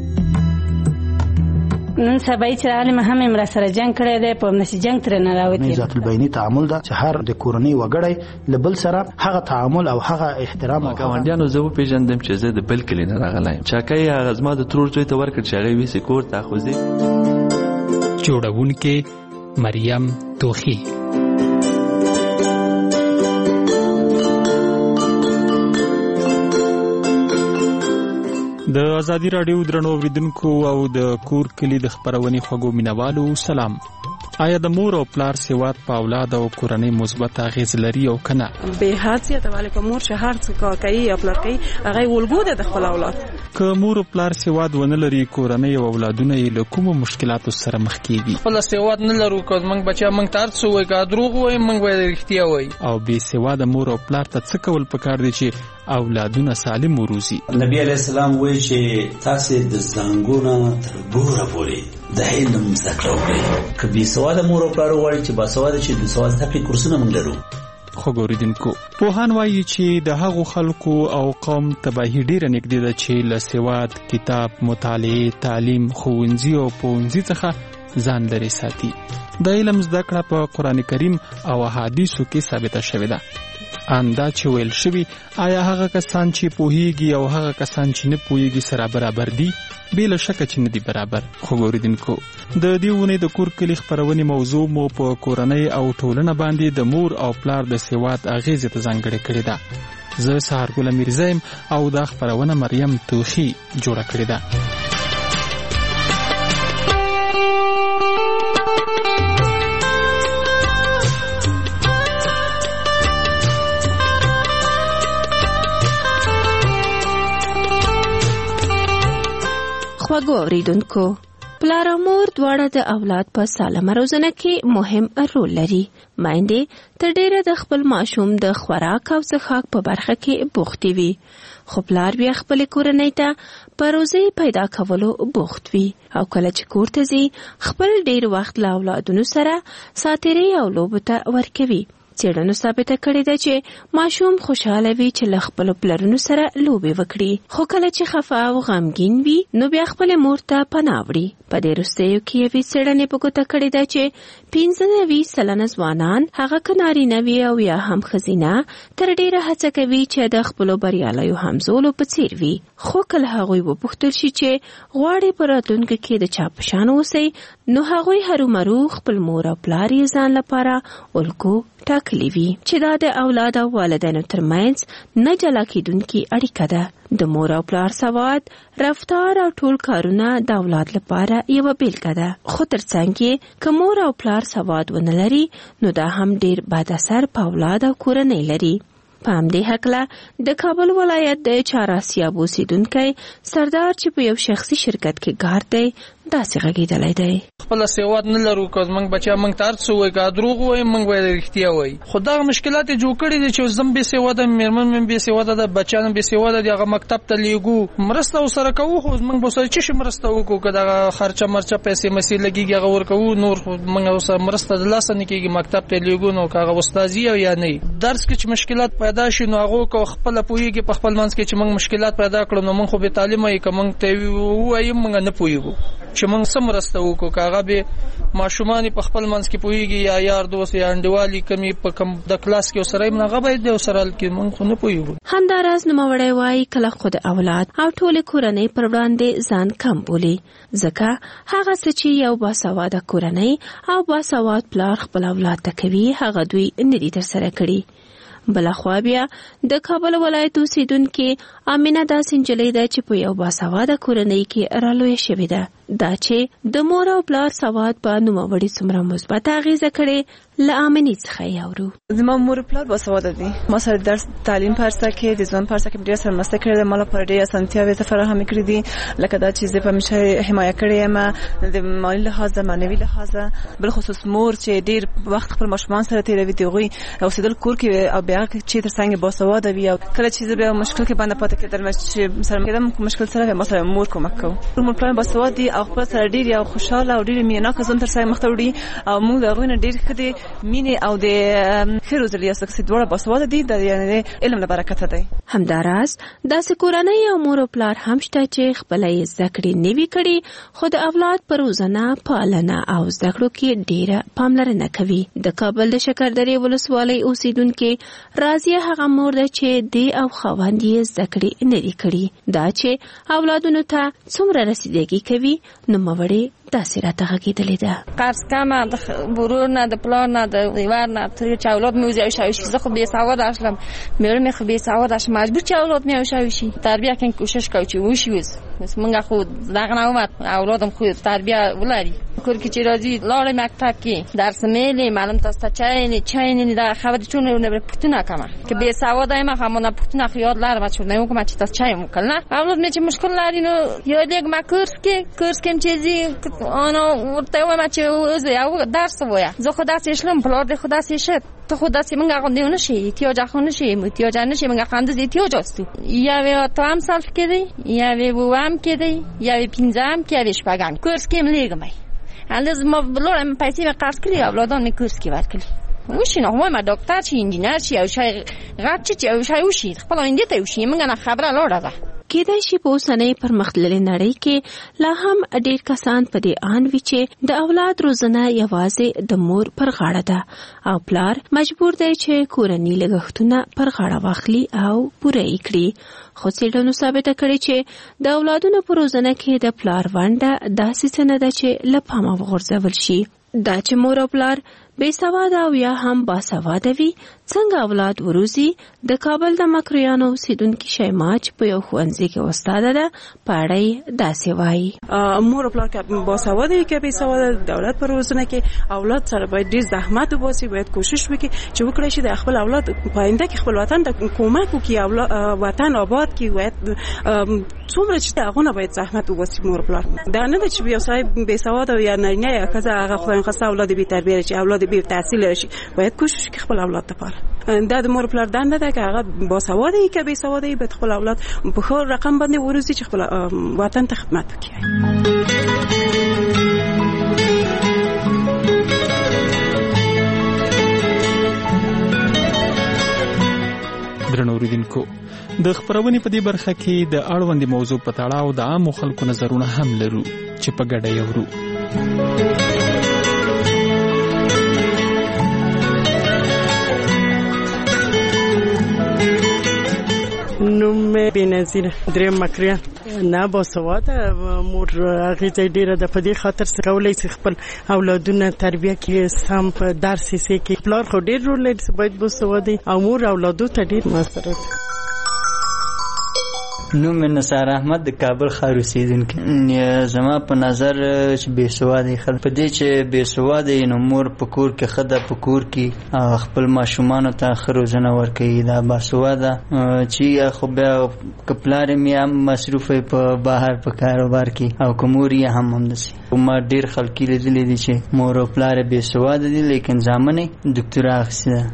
نن سبا چې عالم هم امر سره جنگ کړی دی په نس جنگ تر نه راوتی. ذات البینی تعامل دا چې هر د کورنۍ وګړی لبل سره هغه تعامل او هغه احترام او ګاونډیانو زه په پیژندم چې زه د بل کلی نه راغلایم. چاکای هغه زما د ترور زوی ته ورکړ چې هغه ویسي کور ته خوځي. جوړونکې مریم توخی. د آزادي رادیو درنو اوریدونکو او د کور کلی د خبرونې خوږو مینوالو سلام. آیا د مور او پلار سیوات په اولاد او کورنۍ مثبت اغیز لري او کنه؟ به حیثیت والے که مور شهر څخه کوي یا پلار کوي هغه ولګو د خپل اولاد. که مور او پلار سیوات ونه لري کورنۍ او اولادونه یې له کومو مشکلاتو سره مخ کیږي؟ خپل سیوات نه لرو که موږ بچا موږ تاسو وای کا دروغ وای موږ وای رښتیا وای. او به سیواد مور او پلار ته څه کول پکار دي چې اولادونه سالم وروزي؟ نبی علیہ السلام وایي چې تاسو د زنګونه تر ګوره پورې د علم زده کړئ. که بې سواده مور او پلار غواړي چې باسواده شي د سواد زده کړې کورسونه موږ لرو. خوګوریدونکو پوهان وایي چې د هغو خلکو او قوم تباهي ډیره نږدې ده چې له سواد، کتاب، مطالعه، تعلیم، ښوونځي او پوهنځي څخه ځان لرې ساتي. د علم زده کړه په قرآن کریم او احادیثو کې ثابته شوې ده. اندا چې ویل شوي آیا هغه کسان چې پوهیږي او هغه کسان چې نه پوهیږي سره برابر دي؟ بلا شک چې نه دي برابر. خوګوریدونکو د دې ونې د کور کلی خبرونې موضوع مو په کورنۍ او ټولنه باندې د مور او پلار د سواد اغیزې ته ځانګړې کړې ده. زه سهارګل میرزایم او دا خبرونه مریم توخی جوړه کړې ده. خواږو اوریدونکو پلار او مور دواړه د اولاد په سالمه روزنه کې مهم رول لري. میندې تر ډیره د خپل ماشوم د خوراک او څښاک په برخه کې بوختې وي، خو پلار بیا خپل کورنۍ ته په روزي پیدا کولو بوخت وي او کله چې کور ته ځي خپل ډیر وخت له اولادونو سره ساتيري او لوبو ته ورکوي. څېړنو ثابته کړې ده چې ماشوم خوشاله وي چې له خپلو پلرونو سره لوبې وکړي، خو کله چې خفه او غمګین وي نو بیا خپلې مور ته پناه وړي. په دې وروستیو کې یوې څېړنې په ګوته کړې ده چې 95% ځوانان هغه که نارینه وي او یا هم ښځینه تر ډېره هڅه کوي چې د خپلو بریالیو همزولو په څېر وي، خو کله هغوی وپوښتل شي چې غواړي په راتلونکي کې د چا په شان اوسئ نو هغوی هرومرو خپل مور او پلار یې ځان لپاره الګو ټاکلي وي چې دا د اولاد او والدینو ترمنځ نه جلا کېدونکې اړیکه ده. د مور او پلار سواد، رفتار او ټول کارونه د اولاد لپاره یوه بیلګه ده، خو ترڅنګ یې که مور او پلار سواد ونه لري نو دا هم ډیر بد اثر په اولاد او کورنۍ لري. په همدې هکله د کابل ولایت د چهاراسیاب اوسیدونکی سردار چې په یو شخصي شرکت کې کار دی داسې غږېدلی دی. خپل سواد نه لرو که زموږ بچیان موږ ته هر څه وایي، که دروغ وایي موږ باید رښتیا وایي. خو دغه مشکلات یې جوړ کړي دي چې زه بې سواده یم، مېرمن مې بې سواده ده، بچیان بې سواده دي، هغه مکتب ته لیږو، مرسته ورسره کوو، خو موږ به ورسره څه شي مرسته وکړو؟ که دغه خرچه مرچه پیسې مسې لګېږي هغه ورکوو، نور موږ ورسره مرسته د لاسه نه کېږي. مکتب ته لیږو نو که هغه استاد وي او یا نه وي، درس کې چې مشکلات پیدا شي نو هغو که خپله پوهېږي په خپل منځ کې چې موږ مشکلات پیدا کړو نو موږ خو بې تعلیمه یو، که موږ ته ووایو موږ نه پوهېږو چې موږ څه مرسته وکړو. که هغه به ماشومان په خپل منځ کې پوهېږي یا یار دوست یا انډیوالي کمي په کم د کلاس کې ورسره یې هغه باید ورسره کې موږ خو نه پوهېږو. همداراز نوموړی وایي کله خو د اولاد او ټولې کورنۍ پر وړاندې ځان کم بولي، ځکه هغه څه چې یو باسواده کورنۍ او باسواد پلار خپل اولاد ته کوي هغه دوی نه دي ترسره کړي. بلخوا بیا د کابل ولایت اوسیدونکې امینه داسې نجلۍ ده چې په یو باسواده کورنۍ کې رالویه شوې ده. دا چې د مور او پلار سواد په نوموړي څومره مثبت اغیزه کړې له امینې څخه یې اورو. زما مور پلار باسواده دي، ما سره درس تعلیم په هر څه کې د ژوند په هر څه کې ډېره سره مرسته کړې ده، ما لپاره ډېرې اسانتیاوې فراهمې کړې دي، لکه دا چې زه په همیشه حمایه کړې یم د مالي لحاظه، معنوي لحاظه، بالخصوص مور چې ډېر وخت خپل ماشومان سره تېروي، د هغوی اوسېدل کور کې او بیا چې ترڅنګ باسواده وي او کله چې زه بیا مشکل کې باندې پاتې کېدم چې سره کېدم مشکل سره ما سره مور کومک کوي. مور پلار باسواده دي او خپل سره ډېر یو خوشاله او ډېر مینهناکه ژوند ترڅنګ مخ ته وړي او موږ د هغوی نه ډېر ښه د مینې او د ښې روزلي یاست چې دواړه باسواده دي د علم له برکته دی. همداراز داسې کورنۍ او مور او پلار هم شته چې خپله یې زده کړې نه وي کړي خو د اولاد په روزنه، پالنه او زده کړو کې ډېره پاملرنه کوي. د کابل د شکردرې ولسوالۍ اوسیدونکې راضیه هغه مور ده چې دی او خاوند یې زده کړې نه دي کړي. دا چې اولادونو ته څومره رسیدګي کوي نوموړې داسې راته غږېدلې ده. قرض کمه د ورور نه، د پلار نه، د دیوار نه، تر چې اولاد مې وزیږوي شي. زه خو بې سواده شلم، مېړه مې خو بې سواده شو، مجبور چې اولاد مې وشوي شي. تربیه کوم کوشش کوو چې وشي اوس موږ خو دغه نه اومد اولادم خو تربیه ولري. کور کې چې راځي لاړې مکتب کې درس میلې معلوم تاسو ته چاینې دا خبرې چون نه پوښتنه کوم که بې سواده یم همونه پوښتنه خو یاد لرم چې نه کوم چې تاسو چای وکړ نه اولاد مې چې مشکل لري نو یاد یک ما کورس کې چیزی انا ورته وایم چې او درس وایا زه خو داسې شلم پلار دې خو داسې شد تو خود دستی منگا قندی نشی احتیاج نشی احتیاج نشی منگا قندز احتیاج است یا وی تو هم صرف کردی یا وی بوام کردی یا وی پینزام که ویش بگم کورس کم لیگم ای انداز ما بلورم پیسی و قرض کلی اولادان می کورس کی ور کلی وشي نو ما ډاکټر شي انجینر شي او شي غټ شي او شي وشي خپل اندې ته وشي موږ نه خبره لوړه ده. کېدای شي په اوسنۍ پرمختللې نړۍ کې لا هم ډېر کسان په دې آن وي چې د اولاد روزنه یوازې د مور پر غاړه ده او پلار مجبور دی چې کورني لګښتونه پر غاړه واخلي او پوره یې کړي. خو څېړنو ثابته کړې چې د اولادونو په روزنه کې د پلار ونډه داسې څه نه ده چې له پامه وغورځول شي. دا چې مور او پلار بې سواده او یا هم باسواده وي څنګه اولاد وروزي. د کابل د مکریانو اوسیدونکي شیما چې په یو ښوونځي کې استاده ده په اړه یې داسې وایي. مور او پلار که باسواده وي که بې سواده د اولاد په روزنه کې اولاد سره باید ډېر زحمت وباسي، باید کوشش وکړي چې وکړي چې د خپل اولاد په آینده کې خپل وطن ته کومک وکړي، وطن آباد کړي. باید څومره چې هغونه باید زحمت وباسي مور او پلار. دا نه ده چې یو سړی بې سواده یا نارینه یا ښځه هغه خدای نخواسته اولاد بې تربیه شي، اولاد بې تحصیل شي. باید کوشش وکړي خپل اولاد لپاره. دا د مور پلار دنده ده که هغه باسواده وي که بې سواده وي، باید خپل اولاد په ښه رقم باندې وروزي چې خپل وطن ته خدمت وکړي. درنو اوریدونکو، د خبرونې په دې برخه کې د اړوندې موضوع په تړاو د عامو خلکو نظرونه هم لرو چې په ګډه یې اورو. نوم مې بېنظیره دریم مکریان. نه باسواده مور اغیزه ډیره ده، په دې خاطر څه کولی شي خپل اولادونه تربیه کړي، سم په درس یې کې. پلار خو ډیر رول لري چې باید باسواده او مور اولادو ته ډیر مسؤلیت ده. نوم نثار احمد د کابل ښار اوسیدونکی. زما په نظر چې بې سواده خلک په دې چې بې سواده نو مور په کور کې ښځه په کور کې خپل ماشومانو ته ښه روزنه ورکوي. دا باسواده چې خو بیا که پلار یې هم مصروف په بهر په کاروبار کې او که مور یې هم همداسې. ما ډېر خلک لیدلي دي چې مور او پلار یې بې سواده دي لیکن زامن یې دکتورا اخیستې ده.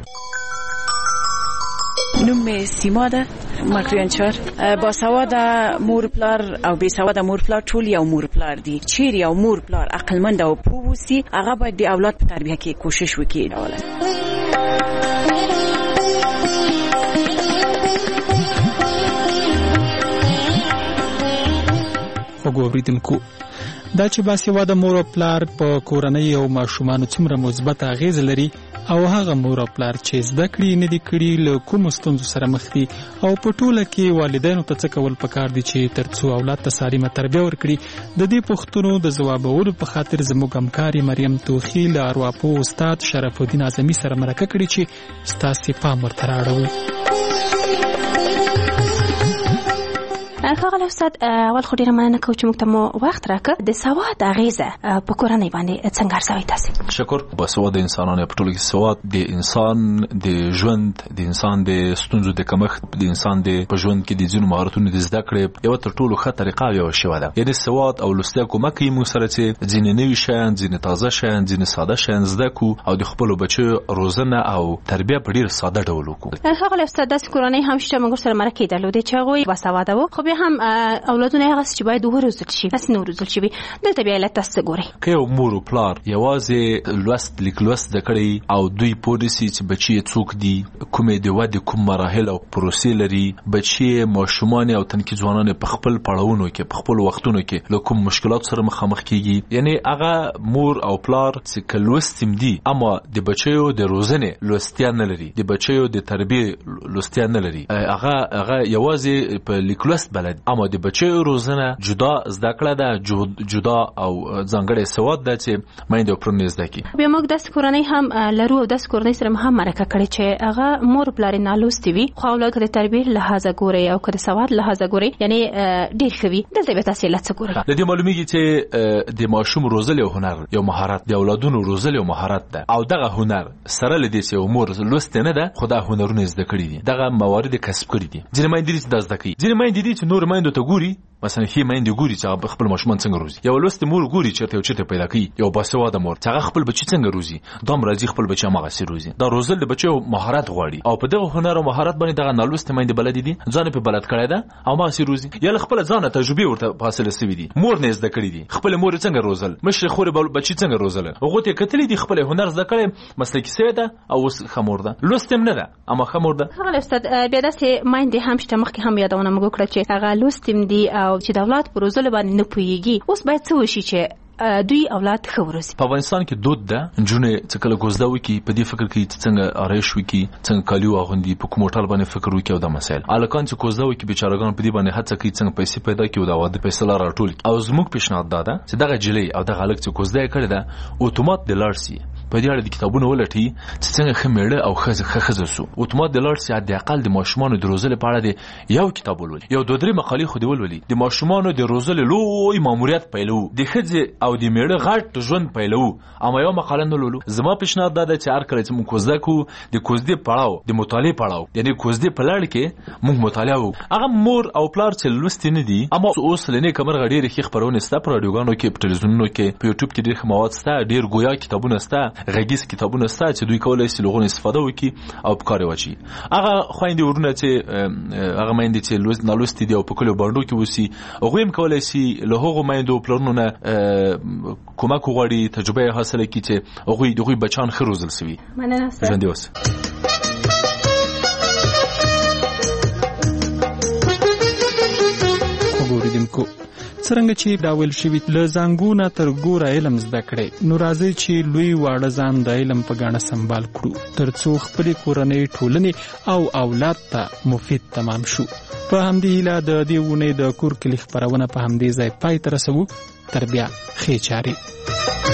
نوم مې سیما ده، مکریان چار. باسواده مور پلار او بې سواده مور پلار ټول یو مور پلار دي. چیرې یو مور پلار عقلمند او پوه اوسي هغه باید د اولاد په تربیه کې کوشش وکړي. خوږو اوریدونکو، دا چې باسواده مور او پلار په کورنۍ او ماشومانو څومره مثبت اغیز لري او هغه مور او پلار چې زده کړي نه دي کړي له کومو ستونزو سره مخ دي او په ټوله کې والدینو ته څه کول پکار دي چې ترڅو اولاد ته سالمه تربیه ورکړي. د دې پوښتنو د ځوابولو په خاطر زموږ همکارې مریم توخي له ارواپوه استاد شرف الدین اعظمي سره مرکه کړې چې ستاسې پام ورته رااړوي. ښاغلی استاد، اول خو ډېره مننه کوو چې موږ ته مو وخت راکړ. د سواد اغیزه په کورنۍ باندې څنګه ارزوئ تاسې؟ شکر. باسواده انسانان په ټوله کې سواد د انسان د ژوند د انسان د ستونزو د کمښت د انسان د په ژوند کې د ځینو مهارتونو د زده کړې یوه تر ټولو ښه طریقه یوه شوه ده. یعنې سواد او لوستل کومک کوي موږ سره چې ځینې نوي شیان، ځینې تازه شیان، ځینې ساده شیان زده کړو او د خپلو بچیو روزنه او تربیه په ډېر ساده ډول وکړو. ښاغلی استاد، داسې کورنۍ هم شته موږ سره مرکې درلودې چې هغوی باسواده وو خو بیا هم اولادونه هغه چې باید وروزل شي داسې نه وروزل شوي. دلته بیا علت تاسو ګورئ. که یو مور او پلار یوازې لوست لیک لوست زده کړي او دوی پوه نسي چې بچي یې څوک دي، کومې د ودې کوم مراحل او پروسې لري، بچي یې ماشومان او تنکي ځوانان په خپل پړاوونو کې په خپل وختونو کې له کوم مشکلات سره مخامخ کیږي. یعنی هغه مور او پلار چې لوستیم دي اما د بچیو د روزنې لوستیا نه لري، د بچیو د تربیه لوستیا نه لري، هغه یوازې په لیک لوست بلد اما د بچیو روزنه جدا زده کړه ده، جدا او ځانګړی سواد ده چې مایند او پرونی زده کی. بیا موږ داسې کورنۍ هم لرو او داسې کورنۍ سره هم مرکه کړې چې هغه مور پلار نه لوستي وي خو اولاد د تربیه لحاظه ګوري او که د سواد لحاظه ګوري، یعنی ډېر ښه وي. دلته به تاسې علت څه ګورئ؟ د دې معلومیږي چې د ماشوم روزل یو هنر، یو مهارت، د اولادونو روزل یو مهارت ده او دغه هنر سره له دې چې مور لوست نه ده خو دا هنرونه زده کړي دي، دغه موارد کسب کړي دي. ځینې مایندې چې دا زده کوي، ځینې مایندې چې نور مایندو ته ګوري مثلا هی مېندې ګوري چې خپل ماشومان څنګه روزي، یو لوست مور ګوري چې ته چته پیدا کوي، یو باسواده مور چې خپل بچی څنګه روزي، دا مرزي خپل بچی ماغه سي روزي. دا روزل د بچو مهارت غواړي او په دغه هنر او مهارت باندې دغه نالوست مېندې بلد دي ځان په بلد کړی ده او ما سي روزي، یا خپل ځان تجربه ورته حاصله سوي دي، مور نه زده کړی دي، خپل مور څنګه روزل، مشر خور بچی څنګه روزل، هغه ته کتلې دي خپل هنر زده کړي، مسلکي سوي ده او خمور ده، لوستم نه ده اما خمور ده. هغه استاد بیا داسې مایندې هم شته، مخکې هم یادونه موږ کړه چې هغه لوستم دي او چې د اولاد په روزلو باندې نه پوهیږي. اوس باید څه وشي چې دوی اولاد ښه وروزي؟ په افغانستان کې دود ده نجونې چې کله ګوزده وکړي په دې فکر کې چې څنګه آرایش وکړي، څنګه کالي واغوندي، په کوم هوټل باندې فکر وکړي او دا مسایل. هلکان چې ګوزده وکړي بیچارهګان په دې باندې هڅه کوي څنګه پیسې پیدا کړي او د واده پیسې راټول کړي. او زموږ پیشنهاد دا ده چې دغه جلۍ او دغه هلک چې ګوزده یې کړې ده اتومات د لاړ سي په دې اړه د کتابونو ولټي چې څنګه ښه میړه او ښځه سو، اتومات د لاړ سي د اقل د ماشومانو د روزلې په اړه د یو کتاب ولولي، یو دوه درې مقالې خو دې ولولي، د ماشومانو د روزلې لوی ماموریت پیلو، د ښځې او د میړه غټ ژوند پیلو، اما یو مقاله نه لولو. زما پیشنهاد دا ده چې هر کله چې موږ کوزده کوو د کوزدې پړاو د مطالعې پړاو، یعنی کوزدې په لړ کې موږ مطالعه وکړو. هغه مور او پلار چې لوستي نه دي اما اوس لنې کمر غډېرې ښې خپرونې سته په راډیوګانو کې، په تلویزیونونو کې، په یوټیوب کې ډېر مواد سته، ډېر ګویا کتابونه سته، غږیز کتابونه سته چې دوی کولای شي لغون استفاده وکړي او په کار واچي. هغه خويندې ورونه چې هغه مېندې چې نالوستي دي او په کلیو باندې کې وسی، هغه هم کولای شي له هغو مېندو پلرونو نه کومک وغواړي، تجربه حاصله کړي چې هغوی دغوی بچان ښه روزل سوي. مننه سر. ژوندي اوسه. اوریدونکو څرنګه چې دا ویل شوي له زنګونه تر ګوره علم زده کړئ، نو راځئ چې لوی واړه ځان د علم په ګاڼه سنبال کړو ترڅو خپلې کورنۍ، ټولنې او اولاد ته مفید تمام شو. په همدې هیله د دې اونۍ د کور کلي خپرونه په همدې ځای پای ته رسوو. تر بیا ښې چارې.